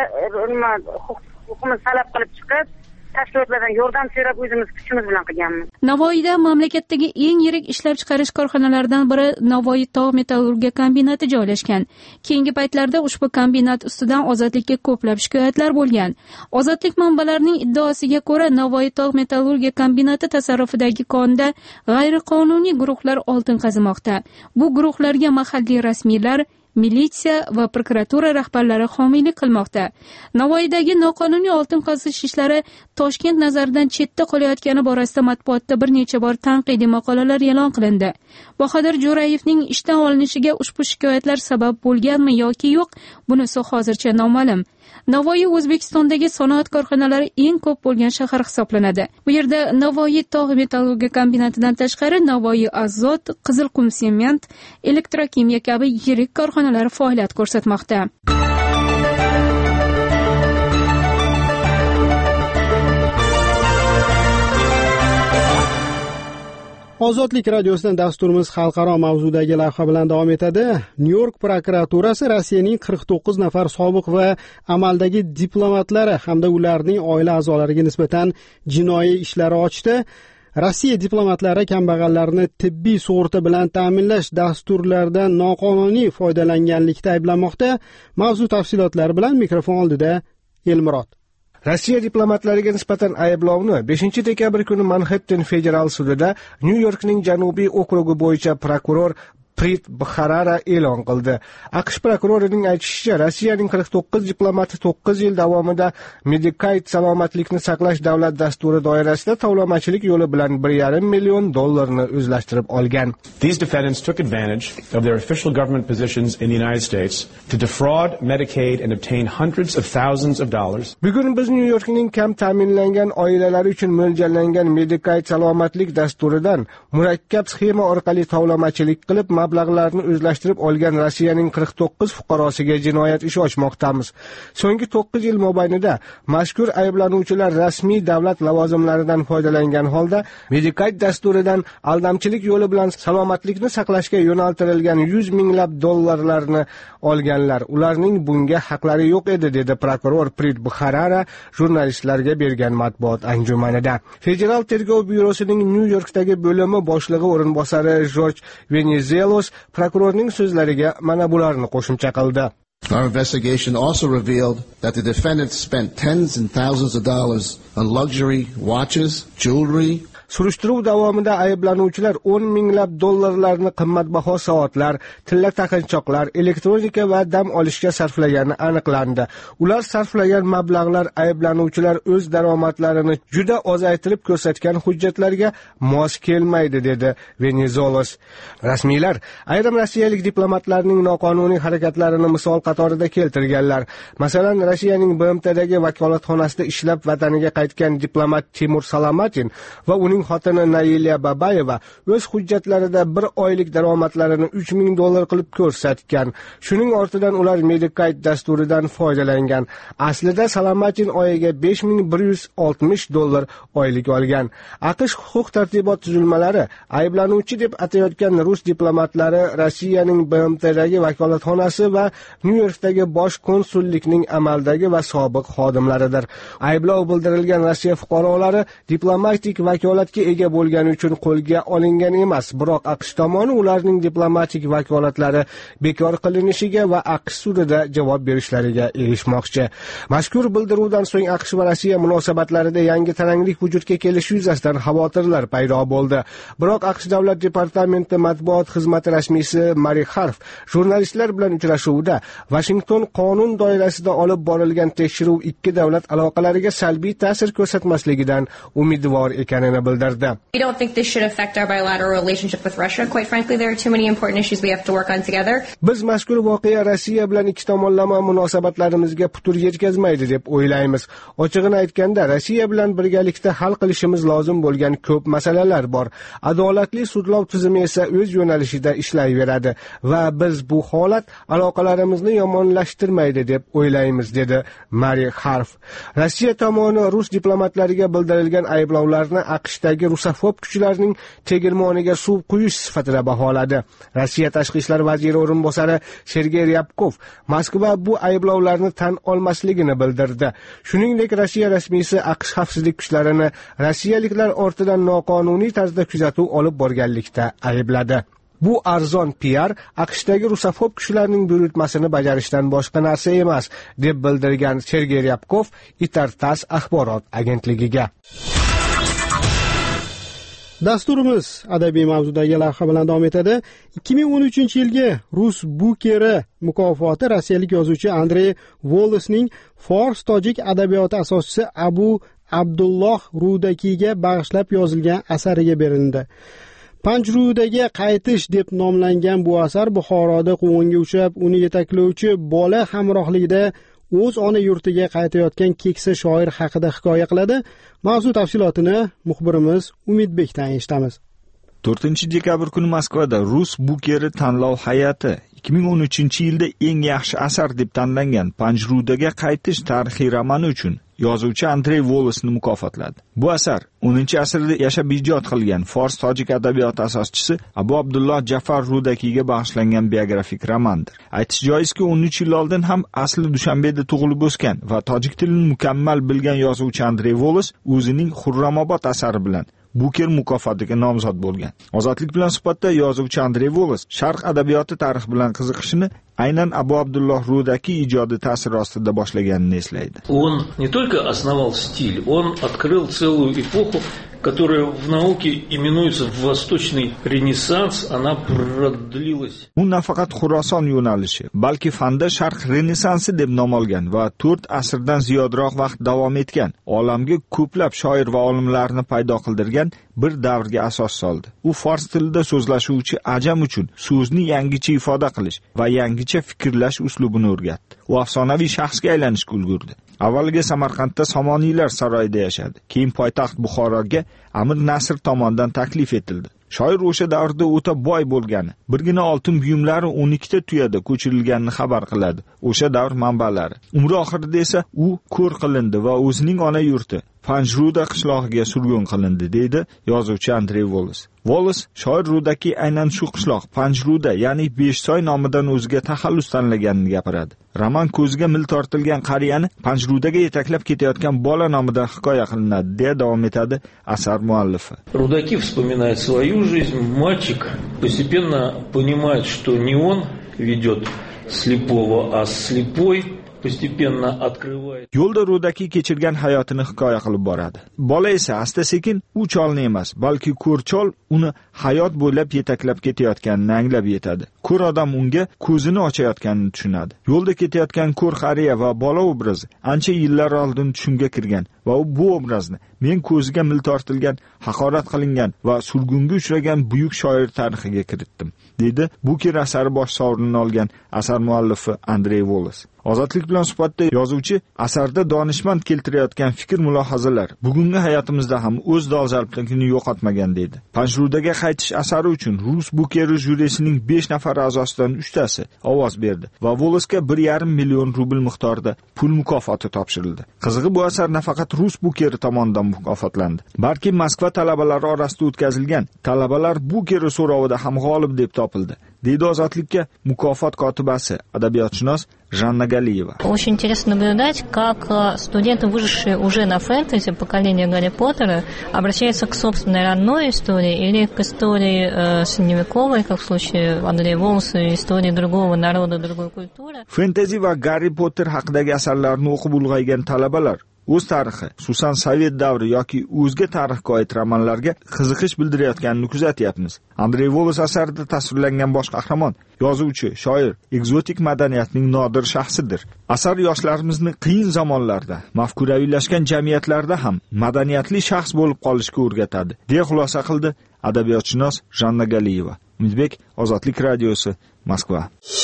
huquqimiz talab qilib chiqib, tashkilotlardan yordam so'rab o'zimiz kuchimiz bilan qilganmiz. Navoiyda mamlakatdagi eng yirik ishlab chiqarish korxonalaridan biri Navoiy tog' metallurgiya kombinati joylashgan. Keyingi paytlarda ushbu kombinat ustidan ozodlikka ko'plab shikoyatlar bo'lgan. Ozodlik manbalarining iddaosiga ko'ra, Navoiy tog' metallurgiya kombinati tasarrufidagi konda g'ayriqonuniy guruhlar oltin qazimoqda. Bu guruhlarga mahalliy rasmiylar, militsiya va prokuratura rahbarlari homiylik qilmoqda. Navoiydagi noqonuniy oltin qazish ishlari Toshkent nazaridan chetda qolayotgani borasida matbuotda bir necha bor tanqidiy maqolalar e'lon qilindi. Bahodir Jo'rayevning ishdan olinishiga ushbu shikoyatlar sabab bo'lganmi yoki yo'q, bunisi hozircha noma'lum. Navoiy O'zbekistondagi sanoat korxonalari eng ko'p bo'lgan shahar hisoblanadi. Bu yerda Navoiy tog' metallurgiya kombinatidan tashqari Navoiy azot, Qizilqum sement, elektrokimiya kabi yirik korxonalar faoliyat ko'rsatmoqda. Ozodlik radiosidan dasturimiz xalqaro mavzudagi lavha bilan davom etadi. Nyu-York prokuraturasi Rossiyaning 49 nafar sobiq va amaldagi diplomatlari hamda ularning oila a'zolariga nisbatan jinoiy ishlar ochdi. Rossiya diplomatlari kambag'allarni tibbiy sug'urta bilan ta'minlash dasturlaridan noqonuniy foydalanganlikda ayblanmoqda. Mavzu tafsilotlari bilan mikrofon oldida Elmurod. Rossiya diplomatlariga nisbatan ayblovni 5-dekabr kuni Manhattan federal sudida Nyu-Yorkning janubiy okrugi bo'yicha prokuror Prit Bxarara e'lon qildi. AQSh prokurorining aytishicha, Rossiyaning 49 diplomati 9 yil davomida Medicaid salomatlikni saqlash davlat dasturi doirasida tovlamachilik yo'li bilan $1,5 million o'zlashtirib olgan. These defendants took advantage of their official government positions in the United States to defraud Medicaid and obtain hundreds of thousands of dollars. Bugun biz New Yorkning kam ta'minlangan oilalari uchun mo'ljallangan Medicaid salomatlik dasturidan murakkab sxema orqali tovlamachilik qilib mablag'larni o'zlashtirib olgan Rossiyaning 49 fuqarosiga jinoyat ishi ochmoqdamiz. So'nggi 9 yil mobaynida mazkur ayblanuvchilar rasmiy davlat lavozimlaridan foydalangan holda Medicaid dasturidan aldamchilik yo'li bilan salomatlikni saqlashga yo'naltirilgan 100 minglab dollarlarni olganlar. Ularning bunga haqlari yo'q edi, dedi prokuror Prit Bxarara jurnalistlarga bergan matbuot anjumanida. Federal tergov byurosining Nyu-Yorkdagi bo'limi boshlig'i o'rinbosari George Venizelos prokurorning so'zlariga mana bularni qo'shimcha qildi. Our investigation also revealed that the defendants spent tens and thousands of dollars on luxury watches, jewelry. Surishtiruv davomida ayblanuvchilar 10 minglab dollarlarni qimmatbaho soatlar, tilla taqinchoqlar, elektronika va dam olishga sarflagani aniqlandi. Ular sarflagan mablag'lar ayblanuvchilar o'z daromadlarini juda ozaytirib ko'rsatgan hujjatlarga mos kelmaydi, dedi Venizelos. Rasmiylar ayrim rossiyalik diplomatlarning noqonuniy harakatlarini misol qatorida keltirganlar. Masalan, Rossiyaning BMTdagi vakolatxonasida ishlab vataniga qaytgan diplomat Timur Salomatin va uning Uning xotini Nailiya Babayeva o'z hujjatlarida 1 oylik daromadlarini $3000 qilib ko'rsatgan. Shuning ortidan ular Medicaid dasturidan foydalangan. Aslida Salamatin oyiga $5160 oylik olgan. AQSh huquq tartibot tuzilmalari ayblanuvchi deb atayotgan rus diplomatlari Rossiyaning BMTdagi vakolatxonasi va Nyu-Yorkdagi bosh konsullikning amaldagi va sobiq xodimlaridir. Ayblov bildirilgan Rossiya fuqarolari diplomatik vakolatga ega bo'lgani uchun qo'lga olingan emas, biroq AQSh tomoni ularning diplomatik vakolatlari bekor qilinishiga va AQSh sudida javob berishlariga erishmoqchi. Mazkur bildiruvdan so'ng AQSh va Rossiya munosabatlarida yangi taranglik vujudga kelishi yuzasidan xavotirlar paydo bo'ldi. Biroq AQSh davlat departamenti matbuot xizmati rasmiysi Mari Harf jurnalistlar bilan uchrashuvida Washington qonun doirasida olib borilgan tekshiruv ikki davlat aloqalariga salbiy ta'sir ko'rsatmasligidan umidvor ekanini bildirdi. We don't think this should affect our bilateral relationship with Russia. Quite frankly, there are too many important issues we have to work on together. Biz mazkur voqea Rossiya bilan ikki tomonlama munosabatlarimizga putur yetkazmaydi deb o'ylaymiz. Ochig'ini aytganda, Rossiya bilan birgalikda hal qilishimiz lozim bo'lgan ko'p masalalar bor. Adolatli sudlov tizimi esa o'z yo'nalishida ishlayveradi va biz bu holat aloqalarimizni yomonlashtirmaydi deb o'ylaymiz, dedi Mari Harf. Rossiya tomoni rus diplomatlariga bildirilgan ayblovlarni AQShdagi rusofob kuchlarning tegirmoniga suv quyish sifatida baholadi. Rossiya tashqi ishlar vaziri o'rinbosari Sergey Ryabkov Moskva bu ayblovlarni tan olmasligini bildirdi. Shuningdek, Rossiya rasmiysi AQSh xavfsizlik kuchlarini rossiyaliklar ortidan noqonuniy tarzda kuzatuv olib borganlikda aybladi. Bu arzon PR AQShdagi rusofob kuchlarning buyurtmasini bajarishdan boshqa narsa emas, deb bildirgan Sergey Ryabkov Itartas axborot agentligiga. Dasturimiz adabiy mavzudagi lavha bilan davom etadi. 2013-yilgi Rus Bukeri mukofoti rossiyalik yozuvchi Andrey Volosning fors-tojik adabiyoti asoschisi Abu Abdulloh Rudakiga bag'ishlab yozilgan asariga berildi. Panjrudaga qaytish deb nomlangan bu asar Buxoroda quvg'inga uchrab, uni yetaklovchi bola hamrohligida o'z ona yurtiga qaytayotgan keksa shoir haqida hikoya qiladi. Mavzu tafsilotini muxbirimiz Umidbekdan eshitamiz. 4-dekabr kuni Moskvada Rus Bukeri tanlov hay'ati 2013-yilda eng yaxshi asar deb tanlangan Panjrudaga qaytish tarixiy romani uchun yozuvchi Andrey Volosni mukofotladi. Bu asar 10-asrda yashab ijod qilgan fors-tojik adabiyoti asoschisi Abu Abdulloh Jafar Rudakiga bag'ishlangan biografik romandir. Aytish joizki, 13 yil oldin ham asli Dushanbeda tug'ilib o'sgan va tojik tilini mukammal bilgan yozuvchi Andrey Volos o'zining Xurramobod asari bilan Buker mukofotiga nomzod bo'lgan. Ozodlik bilan suhbatda yozuvchi Andrey Volos sharq adabiyoti tarixi bilan qiziqishini aynan Abu Abdulloh Rudaki ijodi ta'siri ostida boshlaganini eslaydi. Он не только основал стиль, он открыл целую эпоху, которая в науке именуется Восточный Ренессанс, она продлилась. U nafaqat Xuroson yo'nalishi, balki fanda Sharq Renessansi deb nom olgan va 4 asrdan ziyodroq vaqt davom etgan, olamga ko'plab shoir va olimlarni paydo qildirgan bir davrga asos soldi. U fors tilida so'zlashuvchi ajam uchun so'zni yangicha ifoda qilish va yangicha fikrlash uslubini o'rgatdi. U afsonaviy shaxsga aylanishga ulgurdi. Avvaliga Samarqandda Somoniylar saroyida yashadi. Keyin poytaxt Buxoroga Amir Nasr tomonidan taklif etildi. Shoir o'sha davrda o'ta boy bo'lgani, birgina oltin buyumlari 12 ta tuyada ko'chirilganini xabar qiladi o'sha davr manbalari. Umri oxirida esa u ko'r qilindi va o'zining ona yurti Panjruda qishlog'iga surgun qilindi, deydi yozuvchi Andrey Volos. Volos shoir Rudaki aynan shu qishloq Panjruda, ya'ni Beshsoy nomidan o'ziga taxallus tanlaganini gapiradi. Roman ko'ziga mil tortilgan qariyani Panjrudaga yetaklab ketayotgan bola nomidan hikoya qilinadi, deya davom etadi asar muallifi. Rudaки вспоминает свою жизнь. Мальчик постепенно понимает, что не он ведет слепого, а слепой постепенно открывает. Yo'lda Rudaki kechirgan hayotini hikoya qilib boradi. Bola esa asta-sekin u cholni emas, balki ko'r chol uni hayot bo'ylab yetaklab ketayotganini anglab yetadi. Ko'r odam unga ko'zini ochayotganini tushunadi. Yo'lda ketayotgan ko'r qariya va bola obrazi ancha yillar oldin tushunga kirgan va bu obrazni men ko'ziga mil tortilgan, haqorat qilingan va surgunga uchragan buyuk shoir tarixiga kiritdim, dedi Buker asari bosh sovrinini olgan asar muallifi Andrey Volos. Ozodlik bilan suhbatda yozuvchi asarda donishmand keltirayotgan fikr mulohazalar bugungi hayotimizda ham o'z dolzarbligini yo'qotmagan deydi. Panjshirudagi qaytish asari uchun Rus Bukeri jurisining 5 nafar a'zosidan 3tasi ovoz berdi va Volosga 1,5 million rubl miqdorida pul mukofoti topshirildi. Qizig'i bu asar nafaqat Rus Bukeri tomonidan mukofotlandi, balki Moskva talabalari orasida o'tkazilgan talabalar Bukeri so'rovida ham g'olib deb topildi, deydi Ozodlikka mukofot kotibasi, adabiyotshunos Жанна Галиева. Очень интересно наблюдать, как студенты, вышедшие уже на фэнтези, поколение Гарри Поттера, обращаются к собственной родной истории или к истории средневековой, как в случае Андрея Волоса, истории другого народа, другой культуры. Фэнтези va Гарри Поттер haqidagi asarlarni o'qib ulg'aygan talabalar o'z tarixi, xususan Sovet davri yoki o'zga tarixga oid romanlarga qiziqish bildirayotganini kuzatyapmiz. Andrey Volos asarida tasvirlangan bosh qahramon, yozuvchi, shoir, ekzotik madaniyatning nodir shaxsidir. Asar yoshlarimizni qiyin zamonlarda, mafkuraviylashgan jamiyatlarda ham madaniyatli shaxs bo'lib qolishga o'rgatadi, deya xulosa qildi adabiyotshunos Janna Galiyeva. Umidbek, Ozodlik radiosi, Moskva.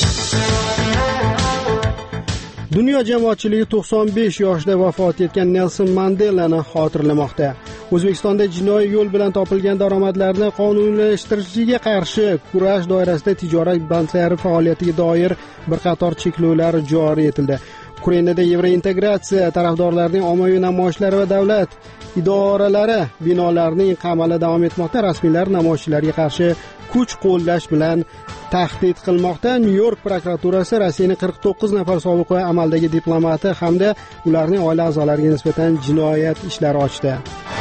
Dunyo jamoatchiligi 95 yoshda vafot etgan Nelson Mandelani xotirlamoqda. O'zbekistonda jinoiy yo'l bilan topilgan daromadlarni qonuniylashtirilishiga qarshi kurash doirasida tijorat banklari faoliyatiga doir bir qator cheklovlar joriy etildi. Ukrainada yevrointegratsiya tarafdorlarining ommaviy namoyishlari va davlat idoralari binolarining qamali davom etmoqda. Rasmiylar namoyishchilarga qarshi kuch qo'llash bilan tahdid qilmoqda. Nyu-York prokuraturasi Rossiyaning 49 nafar sobiq va amaldagi diplomati hamda ularning oila a'zolariga nisbatan jinoyat ishlari ochdi.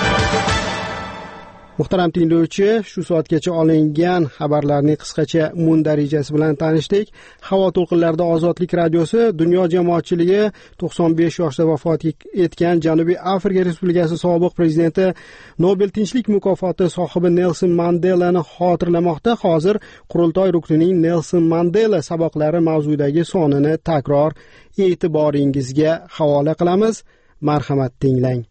Muhtaram tinglovchi, shu soatgacha olingan xabarlarning qisqacha mundarijasi bilan tanishdik. Havo to'lqinlarida Ozodlik radiosi dunyo jamoatchiligi 95 yoshda vafot etgan Janubiy Afrika Respublikasi sobiq prezidenti Nobel tinchlik mukofoti sohibi Nelson Mandelani xotirlamoqda. Hozir qurultoy ruknining Nelson Mandela saboqlari mavzudagi sonini takror e'tiboringizga havola qilamiz. Marhamat tinglang.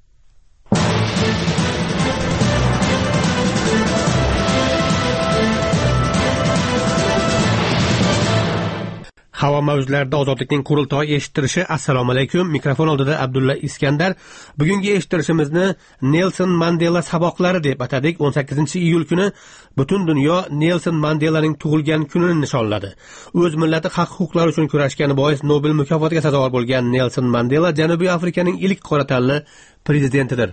Havo mavzularida Ozodlikning qurultoyi eshittirishi. Assalomu alaykum. Mikrofon oldida Abdulla Iskandar. Bugungi eshittirishimizni Nelson Mandela saboqlari deb atadik. 18-iyul kuni butun dunyo Nelson Mandelaning tug'ilgan kunini nishonladi. O'z millati haq-huquqlar uchun kurashgani bois Nobel mukofotiga sazovor bo'lgan Nelson Mandela Janubiy Afrikaning ilk qora tanli prezidentidir.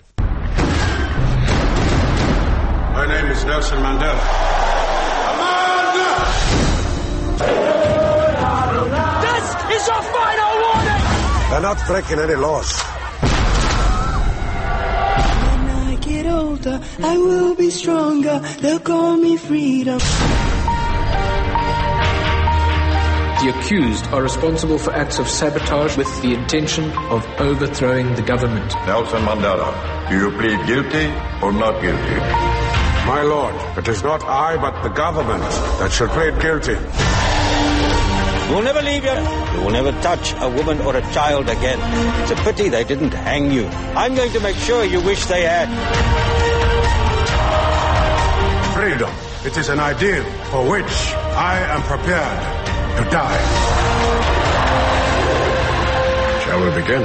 My name is Nelson Mandela. It's your final warning! They're not breaking any laws. When I get older, I will be stronger. They'll call me freedom. The accused are responsible for acts of sabotage with the intention of overthrowing the government. Nelson Mandela, do you plead guilty or not guilty? My lord, it is not I but the government that should plead guilty. You will never leave here. You will never touch a woman or a child again. It's a pity they didn't hang you. I'm going to make sure you wish they had. Freedom. It is an ideal for which I am prepared to die. Shall we begin?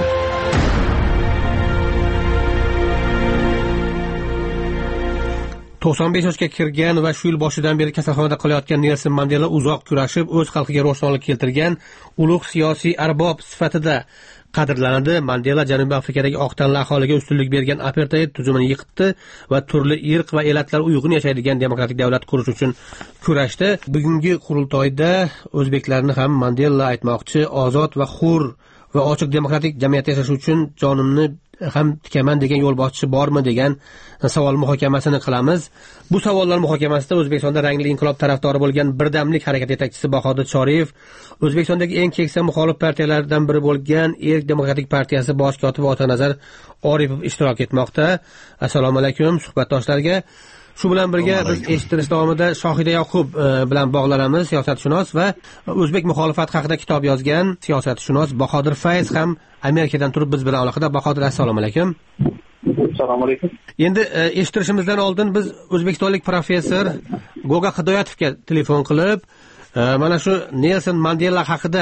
To'qson yoshga kirgan va shu yil boshidan beri kasalxonada qolayotgan Nelson Mandela uzoq kurashib, o'z xalqiga ro'shnolik keltirgan ulug' siyosiy arbob sifatida qadrlanadi. Mandela Janubiy Afrikadagi oq tanli aholiga ustunlik bergan apartheid tuzumini yiqitdi va turli irq va elatlar uyg'un yashaydigan demokratik davlat qurish uchun kurashdi. Bugungi qurultoyda o'zbeklarni ham Mandela aytmoqchi, ozod va hur va ochiq demokratik jamiyatda yashash uchun jonimni ham tikaman degan yo'l boshchi bormi degan savol muhokamasini qilamiz. Bu savollar muhokamasida O'zbekistonda rangli inqilob tarafdori bo'lgan Birdamlik harakati yetakchisi Bahodir Choriyev, O'zbekistondagi eng keksa muxolif partiyalardan biri bo'lgan Erk demokratik partiyasi bosh kotibi Otanazar Oripov ishtirok etmoqda. Assalomu alaykum suhbatdoshlarga. Shu bilan birga biz eshittirish davomida Shohida Yoqub bilan bog'lanamiz, siyosatshunos va o'zbek muxolifati haqida kitob yozgan siyosatshunos Bahodir Fayz ham Amerikadan turib biz bilan aloqada. Bahodir, assalomu alaykum. Assalomu alaykum. Endi eshittirishimizdan oldin biz o'zbekistonlik professor Goga Hidoyatovga telefon qilib, mana shu Nelson Mandela haqida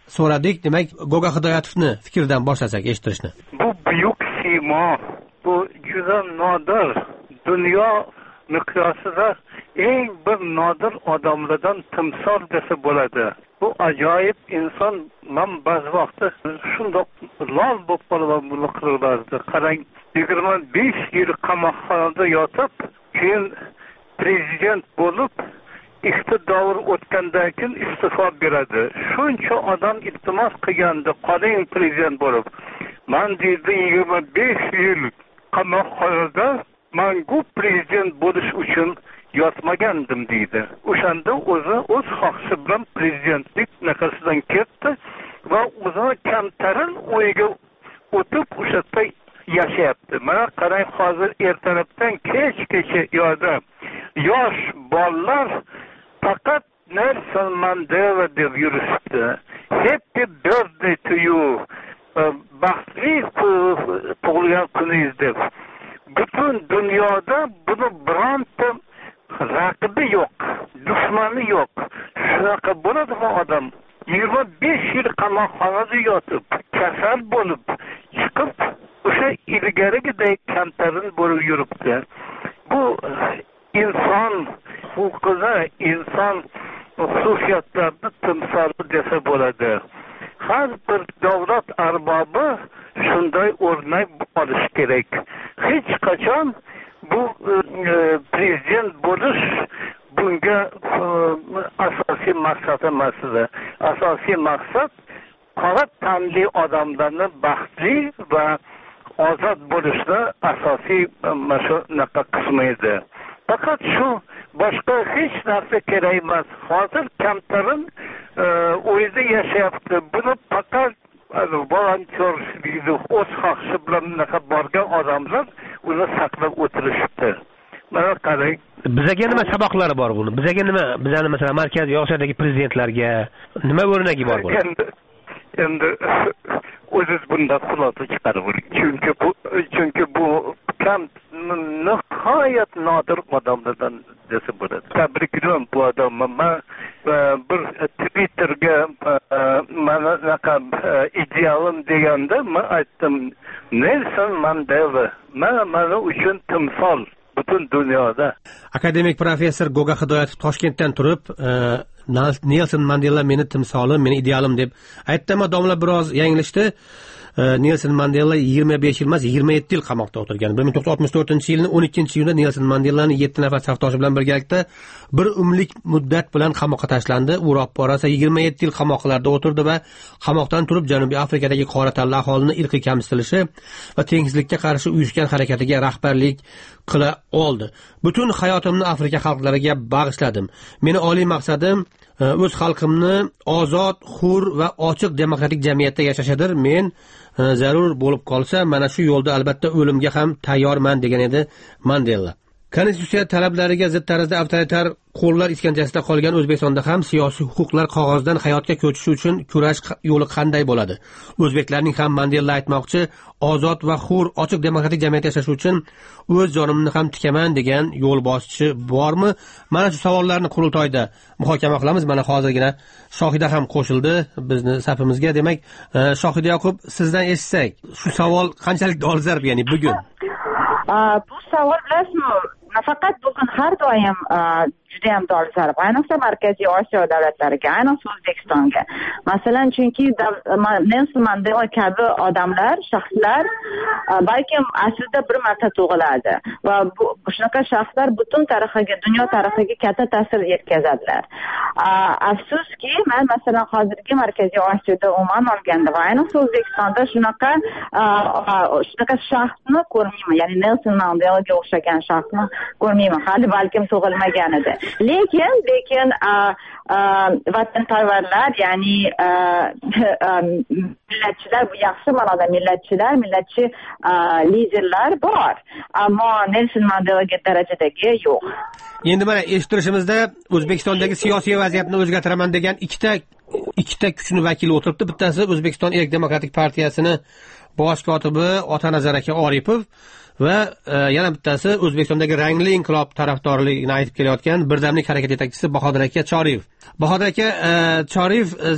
so'radik. Demak, Goga Hidoyatovni fikridan boshlasak eshittirishni. Bu buyuk siymo, bu juda nodir. Dunyo miqyosida eng bir nodir odamlardan timsol desa bo'ladi. Bu ajoyib inson. Men ba'zi vaqtda shundoq lol bo'lib qolaman buni qillardi. Qarang, 25 yil qamoqxonada yotib, keyin prezident bo'lib, iqtidor o'tgandan keyin iste'fo beradi. Shuncha odam iltimos qilganda, qoling prezident bo'lib. Men deydi 25 yil qamoqxonada mangu prezident bo'lish uchun yotmagandim deydi. O'shanda o'z xohishi bilan prezidentlik naqasidan ketdi va o'zini kamtarin o'yiga o'tib o'sha yerda yashayapti. Mana qarang, hozir ertalabdan kechgacha yo'lda yosh bolalar faqat Nelson Mandela deb yurishdi. Happy birthday to you. Baxtli tug'ilgan kuningiz deb. Butun dunyoda buni bironta raqibi yo'q, dushmani yo'q. Shunaqa bo'ladimi odam? 25 yil qamoqxonada yotib, kasal bo'lib, chiqib, o'sha ilgarigidek kamtarin bo'lib yuribdi. Bu inson huquqida, inson xususiyatlarini timsoli desa bo'ladi. Har bir davlat arbobi shunday o'rnak olish kerak. Hech qachon bu prezident bo'lish bunga asosiy maqsad emas. Asosiy maqsad qora tanli odamlarni baxtli va ozod bo'lishni asosiy shunaqa qismi edi. Faqat shu, boshqa hech narsa kerak emas. Hozir kamtarin o'yda yashayapti. Buni faqat volontyor deydi, o'z xohishi bilan borgan odamlar uni saqlab o'tirishibdi. Mana qarang. Bizaga nima saboqlari bor buni? Bizaga nima, bizani masalan Markaziy Osiyodagi prezidentlarga nima o'rnagi bor buni? Endi o'ziz bundan xulosa chiqarib, chunki bu kam nihoyat nodir odamlardan desa bo'ladi. Tabriklayman bu odamni. Bir Twitterga mana idealim deganda men aytdim, Nelson Mandela mana uchun timsol butun dunyoda. Akademik professor Goga Hidoyatov Toshkentdan turib, Nelson Mandela meni timsolim, meni idealim deb aytdi, ammo domla biroz yanglishdi. Nelson Mandela 25 yil emas, 27 yil qamoqda o'tirgan. 1964-yilning 12-iyunda Nelson Mandelaning 7 nafar safdoshi bilan birgalikda bir umrlik muddat bilan qamoqqa tashlandi. U ro'pparasa 27 yil qamoqlarda o'tirdi va qamoqdan turib Janubiy Afrikadagi qora tanli aholining irqiy kamsitilishi va tengsizlikka qarshi uyushgan harakatiga rahbarlik qila oldi. Butun hayotimni Afrika xalqlariga bag'ishladim. Meni oliy maqsadim o'z xalqimni ozod, hur va ochiq demokratik jamiyatda yashashidir. Men zarur bo'lib qolsa, mana shu yo'lda albatta o'limga ham tayyorman degan edi Mandela. Konstitutsiya talablariga zid tarzda avtoritar qo'llar iskanjasida qolgan O'zbekistonda ham siyosiy huquqlar qog'ozdan hayotga ko'chishi uchun kurash yo'li qanday bo'ladi? O'zbeklarning ham Mandela aytmoqchi, ozod va hur, ochiq demokratik jamiyatda yashash uchun o'z jonimni ham tikaman degan yo'l bosqichi bormi? Mana shu savollarni qurultoyda muhokama qilamiz. Mana hozirgina Shohida ham qo'shildi bizni safimizga. Demak, Shohida Yoqub, sizdan eshitsak, shu savol qanchalik dolzarb, ya'ni bugun? Bu savol bilasizmi, nafaqat bugun, har doim juda ham dolzarb, ayniqsa Markaziy Osiyo davlatlariga, ayniqsa O'zbekistonga. Masalan, chunki Nelson Mandela kabi odamlar, shaxslar balkim aslida bir marta tug'iladi va shunaqa shaxslar butun tarixiga, dunyo tarixiga katta ta'sir yetkazadilar. Afsuski, men masalan hozirgi Markaziy Osiyoda umuman olganda va ayniqsa O'zbekistonda shunaqa shaxsni ko'rmayman, ya'ni Nelson Mandelaga o'xshagan shaxsni ko'rmayman. Hali balkim tug'ilmagan edi. Lekin vatanparvarlar, ya'ni millatchilar, bu yaxshi ma'noda millatchi liderlar bor, ammo Nelson Mandelaga darajadagi yo'q. Endi mana eshittirishimizda O'zbekistondagi siyosiy vaziyatni o'zgartiraman degan ikkita kuchni vakili o'tiribdi. Bittasi O'zbekiston Erk demokratik partiyasini bosh kotibi Otanazar aka Oripov va yana bittasi O'zbekistondagi rangli inqilob tarafdorligini aytib kelayotgan Birdamlik harakati yetakchisi Bahodir aka Choriyev. Bahodir aka Choriyev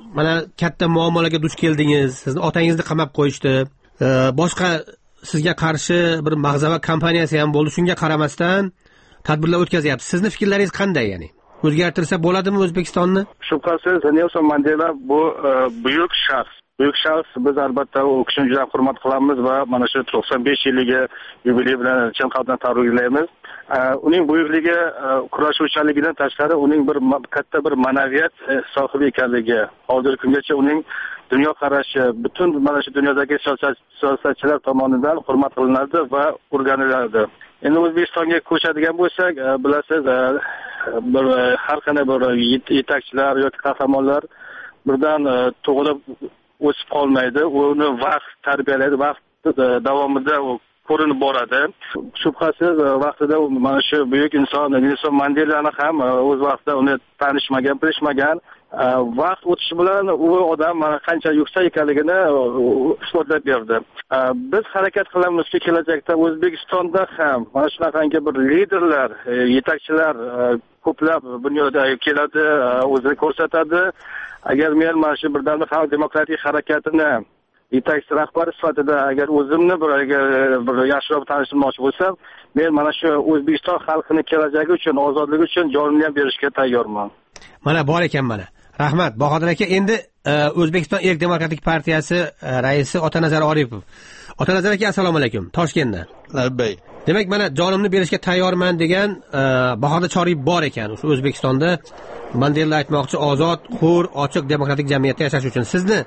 mana katta muammolarga duch keldingiz, sizni otangizni qamab qo'yishdi, boshqa sizga qarshi bir mag'zava kompaniyasi ham bo'ldi, shunga qaramasdan tadbirlar o'tkazyapti. Sizni fikrlaringiz qanday, ya'ni o'zgartirsa bo'ladimi O'zbekistonni? Shubhasiz Nelson Mandela bu buyuk shaxs. Buyuk shaxs, biz albatta u kishini juda hurmat qilamiz va mana shu 95 yilligi yubiley bilan chin qalbdan tabriklaymiz. Uning buyukligi kurashuvchanligidan tashqari uning bir katta bir ma'naviyat sohibi ekanligi, hozirgi kungacha uning dunyo qarashi butun mana shu dunyodagi siyosatchilar tomonidan hurmat qilinadi va o'rganilardi. Endi O'zbekistonga ko'chadigan bo'lsak, bilasiz, bir har qanday bir yetakchilar yoki qahramonlar birdan tug'ilib o'sib qolmaydi. Uni vaqt tarbiyalaydi, vaqt davomida u ko'rinib boradi. Shubhasiz vaqtida mana shu buyuk inson Nelson Mandelani ham o'z vaqtida uni tanishmagan, bilishmagan. Vaqt o'tishi bilan u odam qancha yuksak ekanligini isbotlab berdi. Biz harakat qilamizki, kelajakda O'zbekistonda ham mana shunaqangi bir liderlar, yetakchilar ko'plab dunyoda keladi, o'zini ko'rsatadi. Agar men mana shu Birdamlik xalq demokratik harakatini yetakchi rahbari sifatida agar o'zimni bir yaxshiroq tanishtirmoqchi bo'lsam, men mana shu O'zbekiston xalqining kelajagi uchun, ozodligi uchun jonimni ham berishga tayyorman. Mana bor ekan mana. Rahmat Bahodir aka. Endi O'zbekiston Erk demokratik partiyasi raisi Otanazar Oripov. Otanazar aka, assalomu alaykum. Toshkentdan. Labay. Demak, mana jonimni berishga tayyorman degan Bahodir Choriyev bor ekan. O'sha O'zbekistonda Mandela aytmoqchi, ozod, hur, ochiq demokratik jamiyatda yashash uchun. Sizni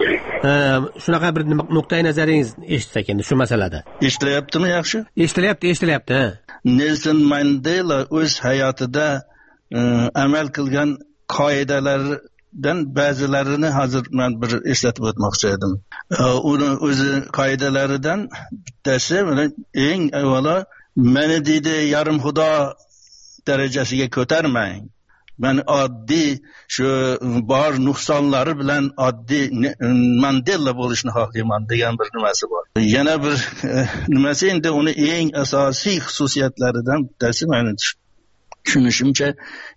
shunaqa bir nuqtai nazaringiz eshitsak endi shu masalada. Eshitilyaptimi yaxshi? Eshitilyapti. Nelson Mandela o'z hayotida amal qilgan qoidalardan ba'zilarini hozir men bir eslatib o'tmoqchi edim. Uni o'zi qoidalaridan bittasi eng avvalo meni deydi yarim xudo darajasiga ko'tarmang. Men oddiy shu bor nuqsonlari bilan oddiy Mandela bo'lishni xohlayman degan bir nimasi bor. Yana bir nimasi endi uni eng asosiy xususiyatlaridan bittasi meni tushunishimcha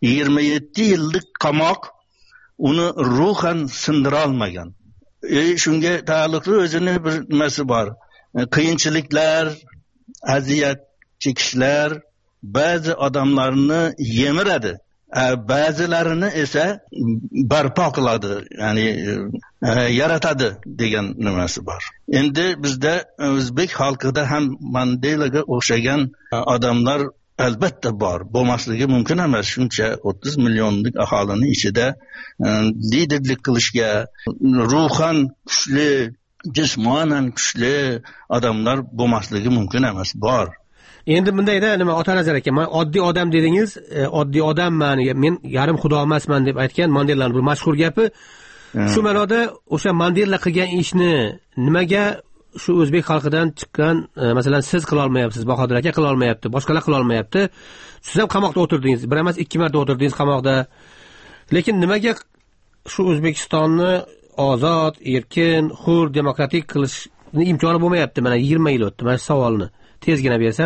27 yillik qamoq uni ruhan sindira olmagan. Shunga taalluqli o'zini bir nimasi bor. Qiyinchiliklar, aziyat chekishlar ba'zi odamlarni yemiradi. Ba'zilarini esa barpo qiladi, ya'ni yaratadi degan nimasi bor. Endi bizda o'zbek xalqida ham Mandelaga o'xshagan odamlar albatta bor. Bo'lmasligi mumkin emas. Shuncha 30 millionlik aholining ichida liderlik qilishga ruhan kuchli, jismonan kuchli odamlar bo'lmasligi mumkin emas. Bor. Endi bundayda nima Otanazar aka, men oddiy odam dedingiz, oddiy odamman, men yarim xudo emasman deb aytgan Mandelaning bir mashhur gapi. Shu ma'noda o'sha Mandela qilgan ishni nimaga shu o'zbek xalqidan chiqqan, masalan siz qila olmayapsiz, Bahodir aka qila olmayapti, boshqalar qila olmayapti. Siz ham qamoqda o'tirdingiz, bir emas 2 marta o'tirdingiz qamoqda. Lekin nimaga shu O'zbekistonni ozod, erkin, hur, demokratik qilishni imkoni bo'lmayapti? Mana 20 yil o'tdi. Mana shu savolni tezgina bersam.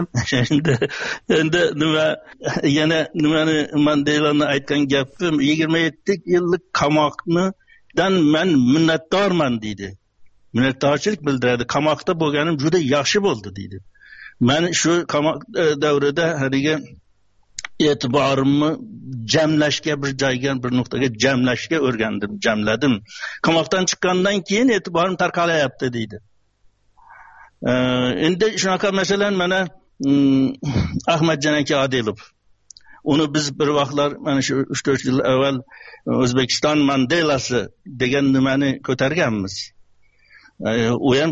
Endi nima yana nimani Mandelani aytgan gapim 27 yillik qamoqdan men minnatdorman deydi. Minnatdorchilik bildiradi. Qamoqda bo'lganim juda yaxshi bo'ldi deydi. Men shu qamoq davrida haliga e'tiborimni jamlashga, bir joyga, bir nuqtaga jamlashga o'rgandim, jamladim. Qamoqdan chiqqandan keyin e'tiborim tarqalayapti deydi. Endi shunaqa masalan mana Ahmadjon aka Odilov, uni biz bir vaqtlar mana shu 3-4 yil avval O'zbekiston Mandelasi degan nimani ko'targanmiz. U ham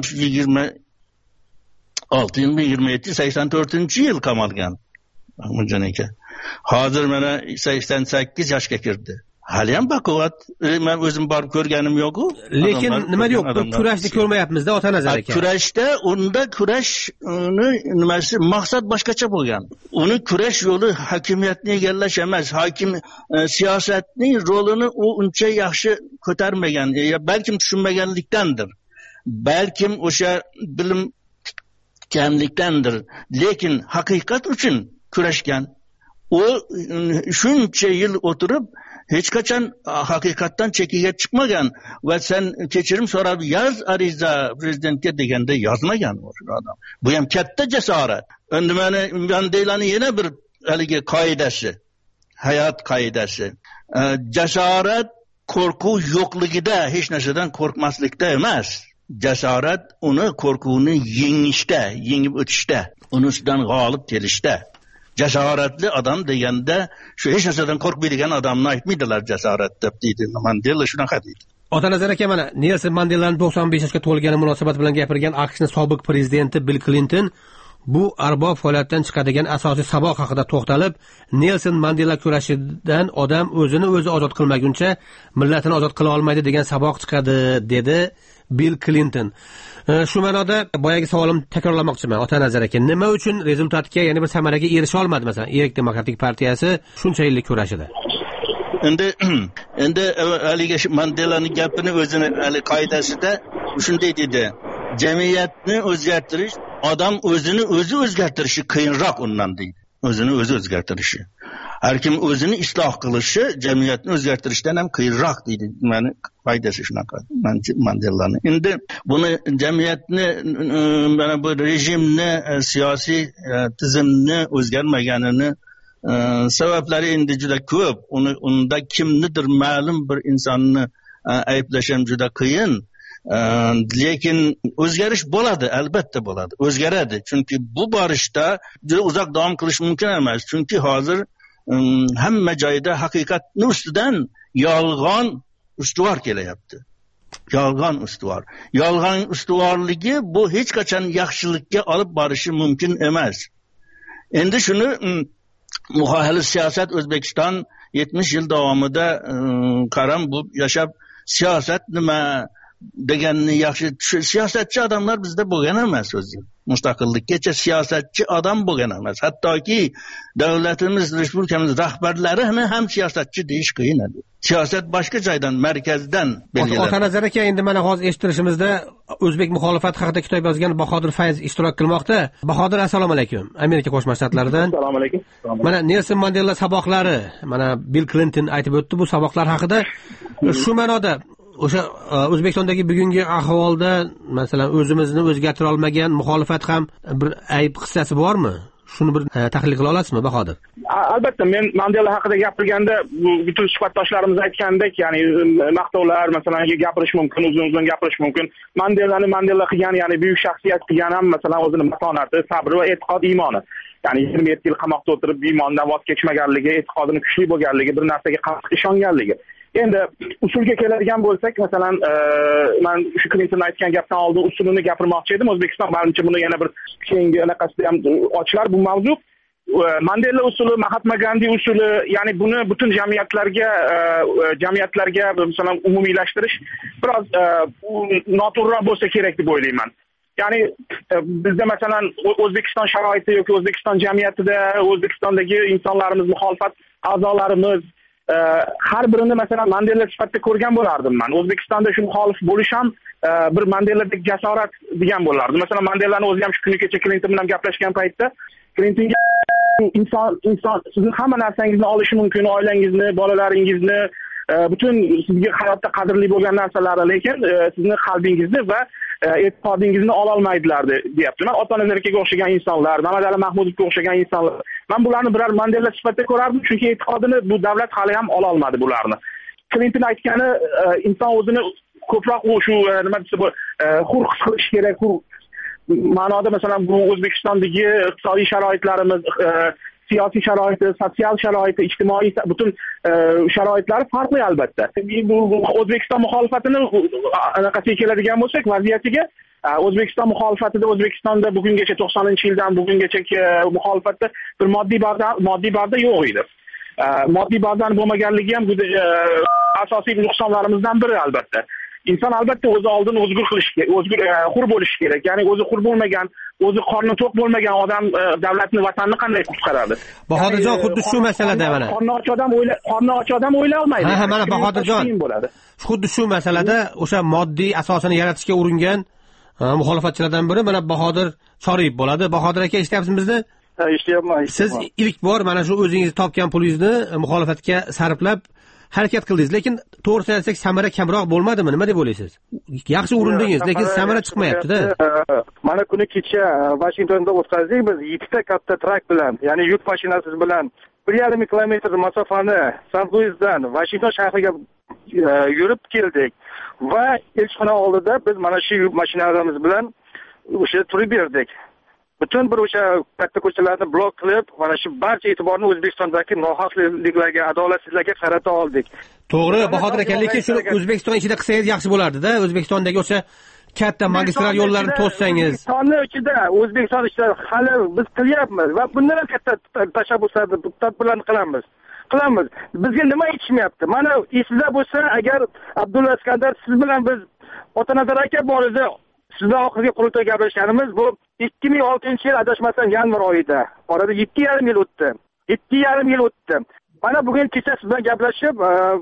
26-27-84-yil qamalgan Ahmadjon aka. Hozir mana 88 yoshga kirdi. Hali ham baquvvat. Men o'zim borib ko'rganim yo'q-ku. Lekin nima yo'q, kurashni ko'rmayapmiz-da Otanazar aka. Kurashda unda kurashni nimasi maqsad boshqacha bo'lgan. Uni kurash yo'li hokimiyatni egallash emas, hokim siyosatning rolini u uncha yaxshi ko'tarmagan, balkim tushunmaganlikdandir. Balkim o'sha bilim kamlikdandir. Lekin haqiqat uchun kurashgan. U shuncha yil o'tirib hech qachon haqiqatdan chekiga chiqmagan va sen kechirim so'rab yoz ariza prezidentga deganda yozmagan o'sha odam. Bu ham katta jasorat. Endi mana Mandelani yana bir haligi qoidasi, hayot qoidasi. Jasorat qo'rquv yo'qligida, hech narsadan qo'rqmaslikda emas. Jasorat uni qo'rquvni yengishda, yengib o'tishda, uni ustidan g'olib kelishda. Jasoratli odam deganda shu hech narsadan qo'rqmaydigan odamni aytmaydilar jasorat deb deydi. Mandela shunaqa deydi. Otanazar aka, mana Nelson Mandelaning 95 yoshga to'lgani munosabat bilan gapirgan AQShning sobiq prezidenti Bill Clinton bu arbob faoliyatdan chiqadigan asosiy saboq haqida to'xtalib, Nelson Mandela kurashidan odam o'zini o'zi ozod qilmaguncha millatini ozod qila olmaydi degan saboq chiqadi, dedi Bill Clinton. Shu ma'noda boyagi savolimni takrorlamoqchiman, Otanazar aka. Nima uchun rezultatga, ya'ni bir samaraga erisha olmadi masalan Erk demokratik partiyasi shuncha yillik kurashida? Endi haligi Mandelaning gapini o'zini qoidasida shunday dedi. Jamiyatni o'zgartirish, odam o'zini o'zi o'zgartirishi qiyinroq undan deydi. O'zini o'zi o'zgartirishi. Har kim o'zini isloh qilishi jamiyatni o'zgartirishdan ham qiyinroq deydi. Mana qoidasi shunaqa Mandelani. Endi buni jamiyatni, mana bu rejimni, siyosiy tizimni o'zgarmaganini sabablari endi juda ko'p. Unda kimnidir ma'lum bir insonni ayblash ham juda qiyin. Lekin o'zgarish bo'ladi, albatta bo'ladi. O'zgaradi. Chunki bu borishda juda uzoq davom qilish mumkin emas. Chunki hozir hamma joyda haqiqatning ustidan yolg'on ustuvor kelyapti. Yolg'on ustuvor. Yolg'on ustuvorligi bu hech qachon yaxshilikka olib borishi mumkin emas. Endi shuni muxolif siyosat O'zbekiston 70 yil davomida qaram bu yashab, siyosat nima deganni yaxshi siyosatchi odamlar bizda bo'lgan emas o'zi. Mustaqillikkacha siyosatchi odam bo'lgan emas. Hattoki davlatimiz, respublikamiz rahbarlarini ham siyosatchi deyish qiyin edi. Siyosat boshqa joydan, markazdan belgilanadi. Otanazar aka, endi mana hozir eshittirishimizda o'zbek muxolifati haqida kitob yozgan Bahodir Fayz ishtirok qilmoqda. Bahodir, assalomu alaykum. Amerika Qo'shma Shtatlaridan. Assalomu alaykum. Mana Nelson Mandela saboqlari, mana Bill Clinton aytib o'tdi bu saboqlar haqida. Shu ma'noda o'sha O'zbekistondagi bugungi ahvolda masalan o'zimizni o'zgartira olmagan muxolifat ham bir ayb hissasi bormi? Shuni bir tahlil qila olasizmi, Bahodir? Albatta, men Mandela haqida gapirganda bütün suhbatdoshlarimiz aytgandek, ya'ni maqtovlar masalan gapirish mumkin, uzun gapirish mumkin. Mandela qilgan, ya'ni buyuk shaxsiyat qilgan ham masalan o'zini matonati, sabri va e'tiqod, iymoni. Ya'ni 27 yil qamoqda o'tirib iymondan voz kechmaganligi, e'tiqodini kuchli bo'lganligi, bir narsaga qattiq ishonganligi. Endi usulga keladigan bo'lsak, masalan, men shu Clinton aytgan gapdan oldin usulini gapirmoqchi edim. O'zbekiston menimcha buni yana bir keyingi anaqasida ham ochilar bu mavzu. Mandela usuli, Mahatma Gandhi usuli, ya'ni buni butun jamiyatlarga masalan umumiylashtirish biroz noto'g'ri bo'lsa kerak deb o'ylayman. Ya'ni bizda masalan O'zbekiston sharoiti yoki O'zbekiston jamiyatida O'zbekistondagi insonlarimiz, muxolifat a'zolarimiz har birini masalan Mandela sifatida ko'rgan bo'lardim men. O'zbekistonda shu muxolif bo'lish ham bir Mandeladek jasorat degan bo'lardi. Masalan Mandelani o'zi ham shu kuni kecha Clinton bilan gaplashgan paytda Clintonga inson sizni hamma narsangizni olishi mumkin, oilangizni, bolalaringizni, butun sizga hayotda qadrli bo'lgan narsalarni, lekin sizni qalbingizni va e'tiqodingizni ola olmaydilar deyapti. Men Otanazar akaga o'xshagan insonlar, Mamadali Mahmudovga o'xshagan insonlar, men bularni birar Mandela sifatida ko'rardim, chunki e'tiqodini bu davlat hali ham ola olmadi bularni. Clinton aytgani, inson o'zini ko'proq shu nima desa bu hur his qilish kerak. Ma'noda masalan bu O'zbekistondagi iqtisodiy sharoitlarimiz, siyosiy sharoiti, sotsial sharoiti, ijtimoiy butun sharoitlari farqli albatta. Bu O'zbekiston muxolifatini anaqasiga keladigan bo'lsak, vaziyatiga O'zbekiston muxolifatida O'zbekistonda bugungacha 90-yildan bugungacha muxolifatda bir moddiy baza yo'q edi. Moddiy bazani bo'lmaganligi ham asosiy nuqsonlarimizdan biri albatta. İnson albatta o'zi oldin o'zgur hur bo'lishi kerak. Ya'ni o'zi hur bo'lmagan, o'zi qorni to'q bo'lmagan odam davlatni, vatanni qanday qutqaradi? Bahodirjon, xuddi shu masalada mana. Qorni och odam o'ylay olmaydi. Ha, mana Bahodirjon. Xuddi shu masalada o'sha moddiy asosini yaratishga uringan muxolifatchilardan biri mana Bahodir Choriyev bo'ladi. Bahodir aka, eshityapsizmi bizni? Ha, eshityapman. Siz ilk bor mana shu o'zingiz topgan pulingizni muxolifatga sarflab harakat qildingiz, lekin to'g'risini aytsak samara kamroq bo'lmadimi? Nima deb o'ylaysiz? Yaxshi urindingiz, lekin samara chiqmayapti-da. Mana kuni kecha Vashingtonda o'tkazdik biz 7 ta katta trak bilan, ya'ni yuk mashinasi bilan 1,5 kilometr masofani San-Luisdan Vashington shahriga yurib keldik va elchixona oldida biz mana shu yuk mashinalarimiz bilan o'sha turib berdik. Butun bir o'sha katta ko'chalarni blok qilib, mana shu barcha e'tiborni O'zbekistondagi nohaqliklarga, adolatsizliklarga qarata oldik. To'g'ri, Bahodir aka, lekin shuni O'zbekiston ichida qilsangiz yaxshi bo'lardi-da. O'zbekistondagi o'sha katta magistral yo'llarni to'ssangiz. O'zbekistonning ichida, O'zbekiston ichida hali biz qilyapmiz va bundan ham katta tashabbuslarni, tadbirlarni qilamiz. Bizga nima yetishmayapti? Mana esingizda bo'lsa, agar Abdulla Iskandar siz bilan biz Otanazar aka bor edi, sizdan oxirgi qurultoy gaplashganimiz bu 2006-yil adashmasam yanvar oyida. Orada 7,5 yil o'tdi. 7,5 yil o'tdi. Mana bugun kecha siz bilan gaplashib,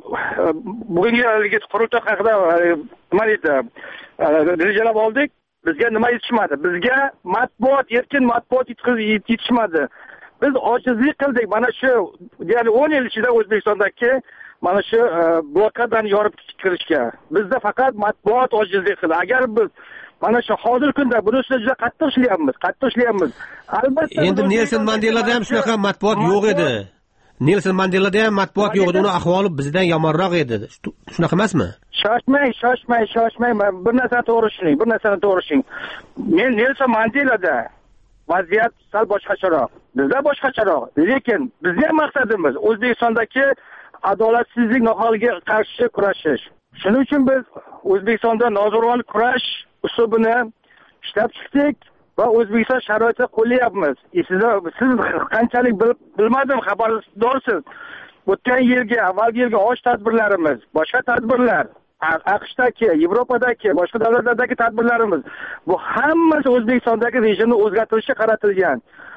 bugungi qurultoy haqida nima edi? Rejalab oldik. Bizga nima yetishmadi? Bizga matbuot, erkin matbuot yetishmadi. Biz ojizlik qildik. Mana shu, ya'ni 10 yil ichida O'zbekistondagi mana shu blokadani yorib kirishga. Bizda faqat matbuot ojizlik qildi. Agar biz mana shu hozir kunda buni ustida juda qattiq ishlayapmiz. Albatta endi Nelson Mandelada ham shunaqa matbuot yo'q edi. Nelson Mandelada ham matbuot yo'q edi, uning ahvoli bizdan yomonroq edi. Shunaqa emasmi? Shoshmang. Bir narsani to'g'ri tushuning. Men Nelson Mandelada vaziyat sal boshqacharoq. Bizda boshqacharoq. Lekin bizning maqsadimiz O'zbekistondagi adolatsizlik nohaqligiga qarshi kurashish. Shuning uchun biz O'zbekistonda nozo'ravon kurash uslubini ishlab chiqdik va O'zbekiston sharoitida qo'llayapmiz. Siz qanchalik bilmadim, xabardorsiz. O'tgan yilgi, avvalgi yilgi osh tadbirlarimiz, boshqa tadbirlar, AQShdagi, Yevropadagi, boshqa davlatlardagi tadbirlarimiz, bu hammasi O'zbekistondagi rejimni o'zgartirishga qaratilgan.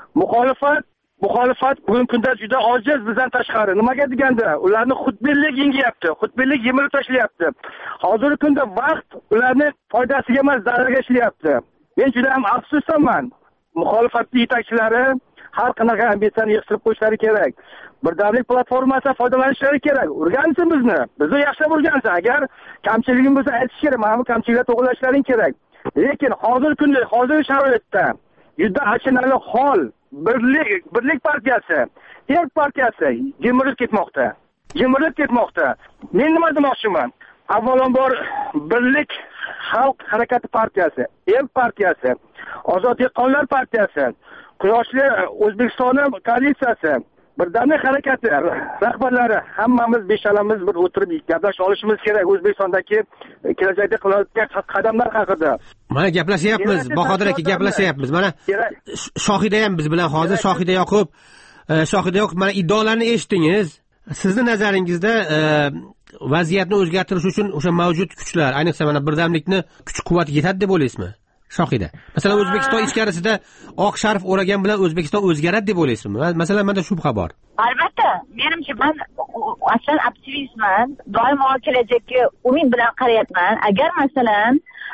Muxolifat bugungi kunda juda ojiz bizdan tashqari. Nimaga deganda, ularni xudbinlik yengyapti, xudbinlik yemirib tashlayapti. Hozirgi kunda vaqt ularning foydasiga emas, zararga ishlayapti. Men juda ham afsusdaman. Muxolifatning yetakchilari har qanaqa ambitsiyani yig'ishtirib qo'yishlari kerak. Birdamlik platformasidan foydalanishlari kerak. O'rgansin bizni yaxshilab o'rgansin. Agar kamchiligimiz bo'lsa aytish kerak, mana bu kamchiliklar to'g'rilashlaring kerak. Lekin hozirgi kunda, hozirgi sharoitda juda achinarli hol. Birlik partiyasi, Erk partiyasi jimirib ketmoqda. Men nima demoqchiman? Avvalambor Birlik xalq harakati partiyasi, Erk partiyasi, Ozod dehqonlar partiyasi, Quyoshli O'zbekiston koalitsiyasi, Birdamlik harakati rahbarlari hammamiz beshalamiz bir o'tirib gaplashib olishimiz kerak O'zbekistondagi kelajakda qilayotgan qadamlar haqida. Mana gaplashyapmiz, Bahodir aka gaplashyapmiz. Mana Shohida ham biz bilan hozir Shohida Yoqub mana iddaolarni eshitdingiz. Sizni nazaringizda vaziyatni o'zgartirish uchun o'sha mavjud kuchlar, ayniqsa mana birdamlikni kuch-quvvati yetadi deb o'ylaysizmi? Shohida. Masalan, O'zbekiston ichkarisida oq sharf o'ragan bilan O'zbekiston o'zgaradi deb o'ylaysizmi? Masalan, menda shubha bor. Albatta, menimcha men aslan optimistman. Doimo kelajakka umid bilan qarayapman. Agar masalan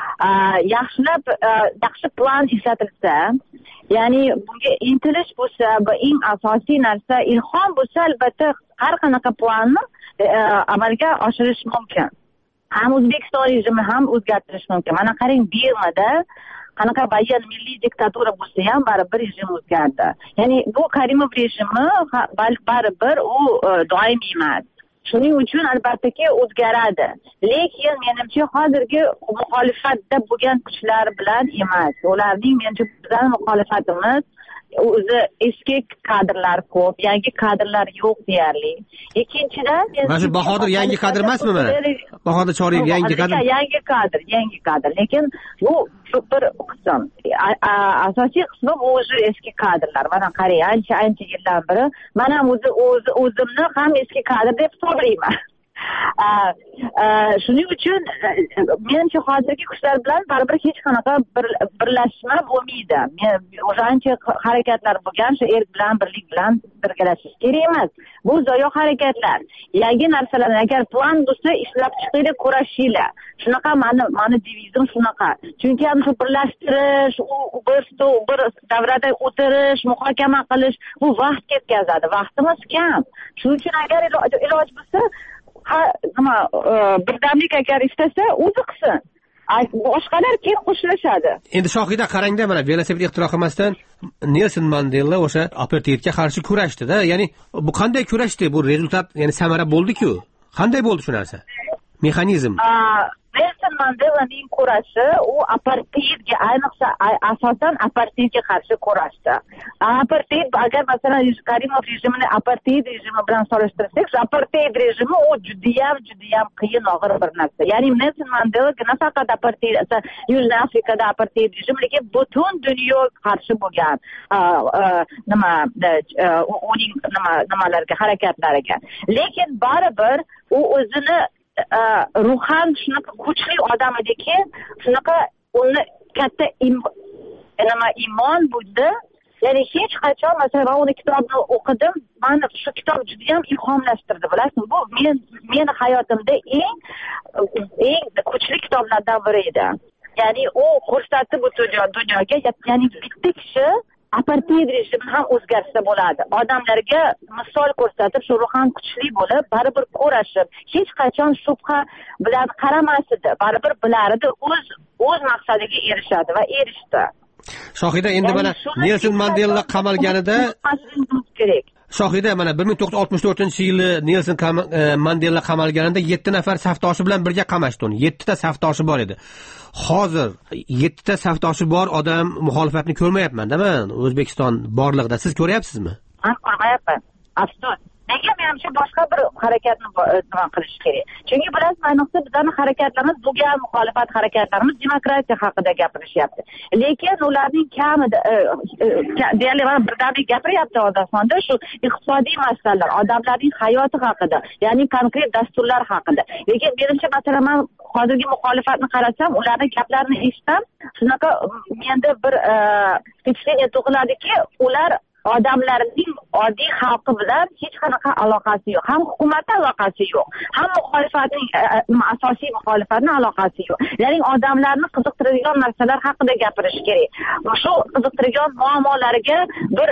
yaxshi plan ishlatilsa, ya'ni bunga intilish bo'lsa, bu eng asosiy narsa ilhom bo'lsa, albatta har qanaqa planni amalga oshirish mumkin. Ham O'zbekiston rejimini ham o'zgartirish mumkin. Mana qarang, Birmada qanaqa bayon milliy diktatura bo'lsa ham baribir rejim o'zgardi. Ya'ni bu Karimov rejimi baribir u doimiy emas. Shuning uchun albattaki o'zgaradi. Lekin menimcha hozirgi muxolifatda bo'lgan kuchlar bilan emas. Ularning menimcha bizning muxolifatimiz o'zi eski kadrlar ko'p, yangi kadrlar yo'q deyarli. Ikkinchidan, mana shu Bahodir yangi kadr emasmi mana? Bahodir Choriyev yangi kadr. Yangi kadr. Lekin bu bir qism. Asosiy qismi o'zi eski kadrlar. Mana qarang, ancha yildan beri men ham o'zimni ham eski kadr deb hisoblayman. Shuning uchun menimcha hozirgi kuchlar bilan baribir hech qanaqa birlashma bo'lmaydi. O'shancha harakatlar bo'lgan, shu Erk bilan, Birlik bilan birgalashish kerak emas. Bu zoyo harakatlar. Yangi narsalarni agar plan bo'lsa, ishlab chiqinglar, kurashinglar. Shunaqa meni devizim shunaqa. Chunki ham shu birlashtirish, bir davrada o'tirish, muhokama qilish bu vaqt ketkazadi. Vaqtimiz kam. Shuning uchun agar iloj bo'lsa, nima birdamlik agar istasa o'zi qilsin, boshqalar keyin qo'shilishadi. Endi Shohida qarangda, mana velosiped ixtiro qilmasdan Nelson Mandela o'sha apartheidga qarshi kurashdi-da. Ya'ni bu qanday kurashdi? Bu rezultat, ya'ni samara bo'ldi-ku. Qanday bo'ldi shu narsa? Mexanizm. Nelson Mandelaning kurashi u apartheidga, ayniqsa asosan apartheidga qarshi kurashdi. Apartheid, agar masalan Karimov rejimini apartheid rejimi bilan solishtirsak, apartheid rejimi u judayam qiyin, og'ir bir narsa. Ya'ni Nelson Mandela nafaqat apartheid, Yužna Afrikada apartheid rejimi, lekin butun dunyo qarshi bo'lgan uning nimalarga, harakatlariga. Lekin baribir u o'zini ruhan shunaqa kuchli odam ediki, shunaqa uni katta iymon bo'ldi. Ya'ni hech qachon, masalan, men uni kitobini o'qidim, meni shu kitob juda ham ilhomlashtirdi, bilasizmi? Bu meni hayotimda eng kuchli kitoblardan biri edi. Ya'ni u ko'rsatdi butun dunyoga, ya'ni bitta kishi apartheid rejimini ham o'zgarsa bo'ladi. Odamlarga misol ko'rsatib, shu ruhan kuchli bo'lib, baribir kurashib, hech qachon shubha bilan qaramas edi. Baribir bilar edi, o'z maqsadiga erishadi va erishdi. Shohida, endi mana Nelson Mandela qamalganida Shohida, mana 1964-yili Nelson Mandela qamalganida 7 nafar safdoshi bilan birga qamashdi uni. 7 ta safdoshi bor edi. Hozir 7 ta safdoshi bor odam muxolifatni ko'rmayapman-da men O'zbekiston borlig'ida. Siz ko'ryapsizmi? Men ko'rmayapman. Afsus. Nega menimcha boshqa bir harakatni qilish kerak? Chunki bilasizmi, ayniqsa bizning harakatlarimiz, bo'lgan muxolifat harakatlarimiz demokratiya haqida gapirishyapti. Lekin ularning kamida deyarli mana birdamlik gapiryapti odamlarda shu iqtisodiy masalalar, odamlarning hayoti haqida, ya'ni konkret dasturlar haqida. Lekin menimcha masalan, men hozirgi muxolifatni qarasam, ularning gaplarini eshitsam, shunaqa menda bir vpечатление tug'iladiki, ular odamlarning oddiy xalqi bilan hech qanaqa aloqasi yo'q. Ham hukumatning aloqasi yo'q, ham muxolifatning asosiy muxolifatning aloqasi yo'q. Ya'ni odamlarni qiziqtiradigan narsalar haqida gapirish kerak. Shu qiziqtirgan muammolariga bir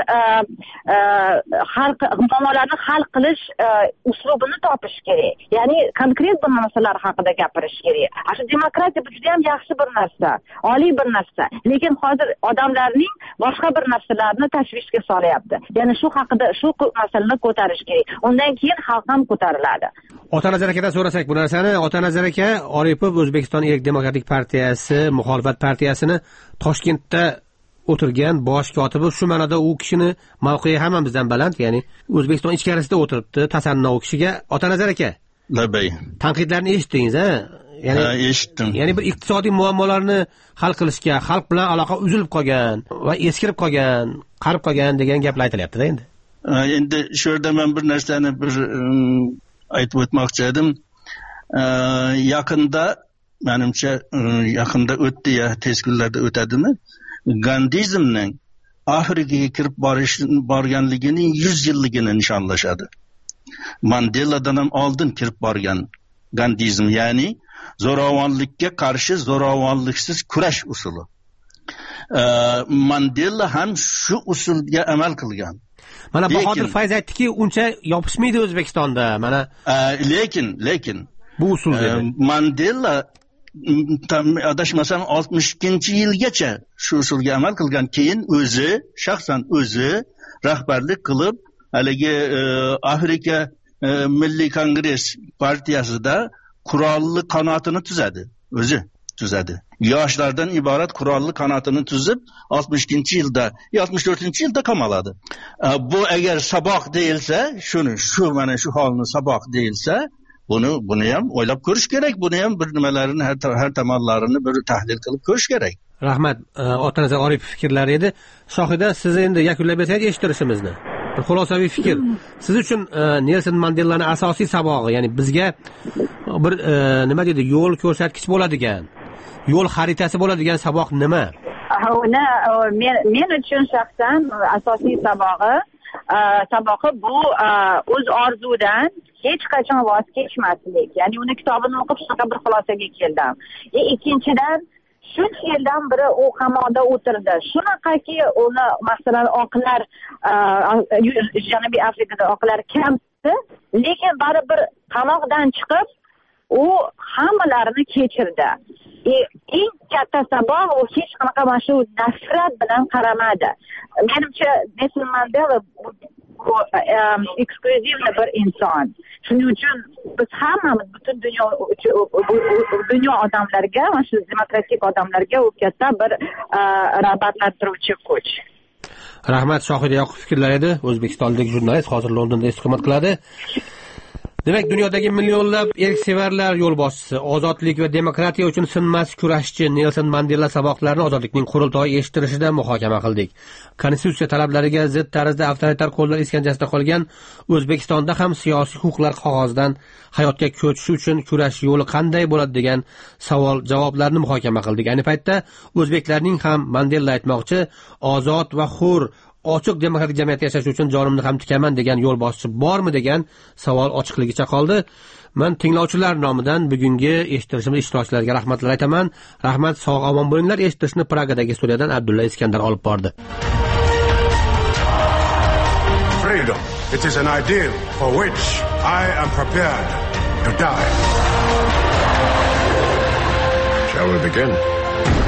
muammolarni hal qilish uslubini topish kerak. Ya'ni konkret bir narsalar haqida gapirish kerak. Shu demokratiya bu juda ham yaxshi bir narsa, oliy bir narsa. Lekin hozir odamlarning boshqa bir narsalarni tashvishga solyapti. Ya'ni shu haqida, shu masalani ko'tarish kerak. Undan keyin xalq ham ko'tariladi. Otanazar akadan so'rasak bu narsani, Otanazar aka, Oripov O'zbekiston Erk demokratik partiyasi, muxolifat partiyasini Toshkentda o'tirgan bosh kotibi, shu ma'noda u kishini mavqei hammamizdan baland, ya'ni O'zbekiston ichkarisida o'tiribdi, tasanno u kishiga. Otanazar aka, labay. Tanqidlarni eshitdingiz-a? Ya'ni eshitdim. Ya'ni bir iqtisodiy muammolarni hal qilishga, xalq bilan aloqa uzilib qolgan va eskirib qolgan, qarib qolgan degan gaplar aytilyapti-da endi. Endi shu yerda men bir narsani aytib o'tmoqchi edim. Yaqinda, menimcha yaqinda o'tdi ya tez kunlarda o'tadimi? Gandizmning Afrikaga kirib borganligining 100 yilligini nishonlashadi. Mandeladan ham oldin kirib borgan Gandizm, ya'ni zo'ravonlikka qarshi zo'ravonliksiz kurash usuli. Mandela ham shu usulga amal qilgan. Mana Bahodir Fayz aytdiki, uncha yopishmaydi O'zbekistonda. Mana lekin bu usul Mandela adashmasam 62-yilgacha shu usulga amal qilgan. Keyin shaxsan o'zi rahbarlik qilib, haligi Afrika Milliy Kongress partiyasida qurolli qanotini tuzadi. Yoshlardan iborat qurolli qanotini tuzib 64-yilda qamaladi. Bu agar saboq deyilsa, mana shu holni saboq deyilsa, buni ham o'ylab ko'rish kerak. Buni ham bir nimalarini, har tomonlarini bir tahlil qilib ko'rish kerak. Rahmat. Otanazar Oripov fikrlari edi. Shohida, siz endi yakunlab bersangiz eshittirishimizni. Bir xulosaviy fikr. Siz uchun Nelson Mandelaning asosiy sabog'i, ya'ni bizga bir nima deydi, yo'l ko'rsatkich bo'ladigan, yo'l xaritasi bo'ladigan saboq nima? Men uchun shaxsan asosiy sabog'i bu o'z orzudan hech qachon voz kechmaslik. Ya'ni uni kitobini o'qib shunaqa bir xulosaga keldim. Ikkinchidan, shuncha yildan beri u qamoqda o'tirdi. Shunaqaki uni masalan oqlar Janubiy Afrikada oqlar kamsitib narsa, lekin baribir qamoqdan chiqib u hammalarini kechirdi. Eng katta sabab u hech qanaqa mana shu nafrat bilan qaramadi. Menimcha Nelson Mandela eksklyuzivniy bir inson. Shuning uchun biz hammamiz butun dunyo odamlarga, mana shu demokratik odamlarga u katta bir rag'batlantiruvchi kuch. Rahmat, Shohida Yoqub fikrlar edi. O'zbekistonlik jurnalist hozir Londonda istiqomat qiladi. Demak, dunyodagi millionlab erksevarlar yo'lboshchisi, ozodlik va demokratiya uchun sinmas kurashchi Nelson Mandela saboqlarini ozodlikning qurultoyi eshittirishida muhokama qildik. Konstitutsiya talablariga zid tarzda avtoritar qo'llar iskanjasida qolgan O'zbekistonda ham siyosiy huquqlar qog'ozdan hayotga ko'chishi uchun kurash yo'li qanday bo'ladi degan savol-javoblarni muhokama qildik. Ayni paytda o'zbeklarning ham Mandela aytmoqchi, ozod va hur ochiq demokratik jamiyatda yashash uchun jonimni ham tikaman degan yo'l boschi bormi degan savol ochiqligicha qoldi. Men tinglovchilar nomidan bugungi eshittirishimiz ishtirokchilariga rahmatlar aytaman. Rahmat, sog' omon bo'linglar. Eshittirishni Pragadagi studiyadan Abdulla Iskandar olib bordi. Freedom. It is an ideal for which I am prepared to die. Shall we begin?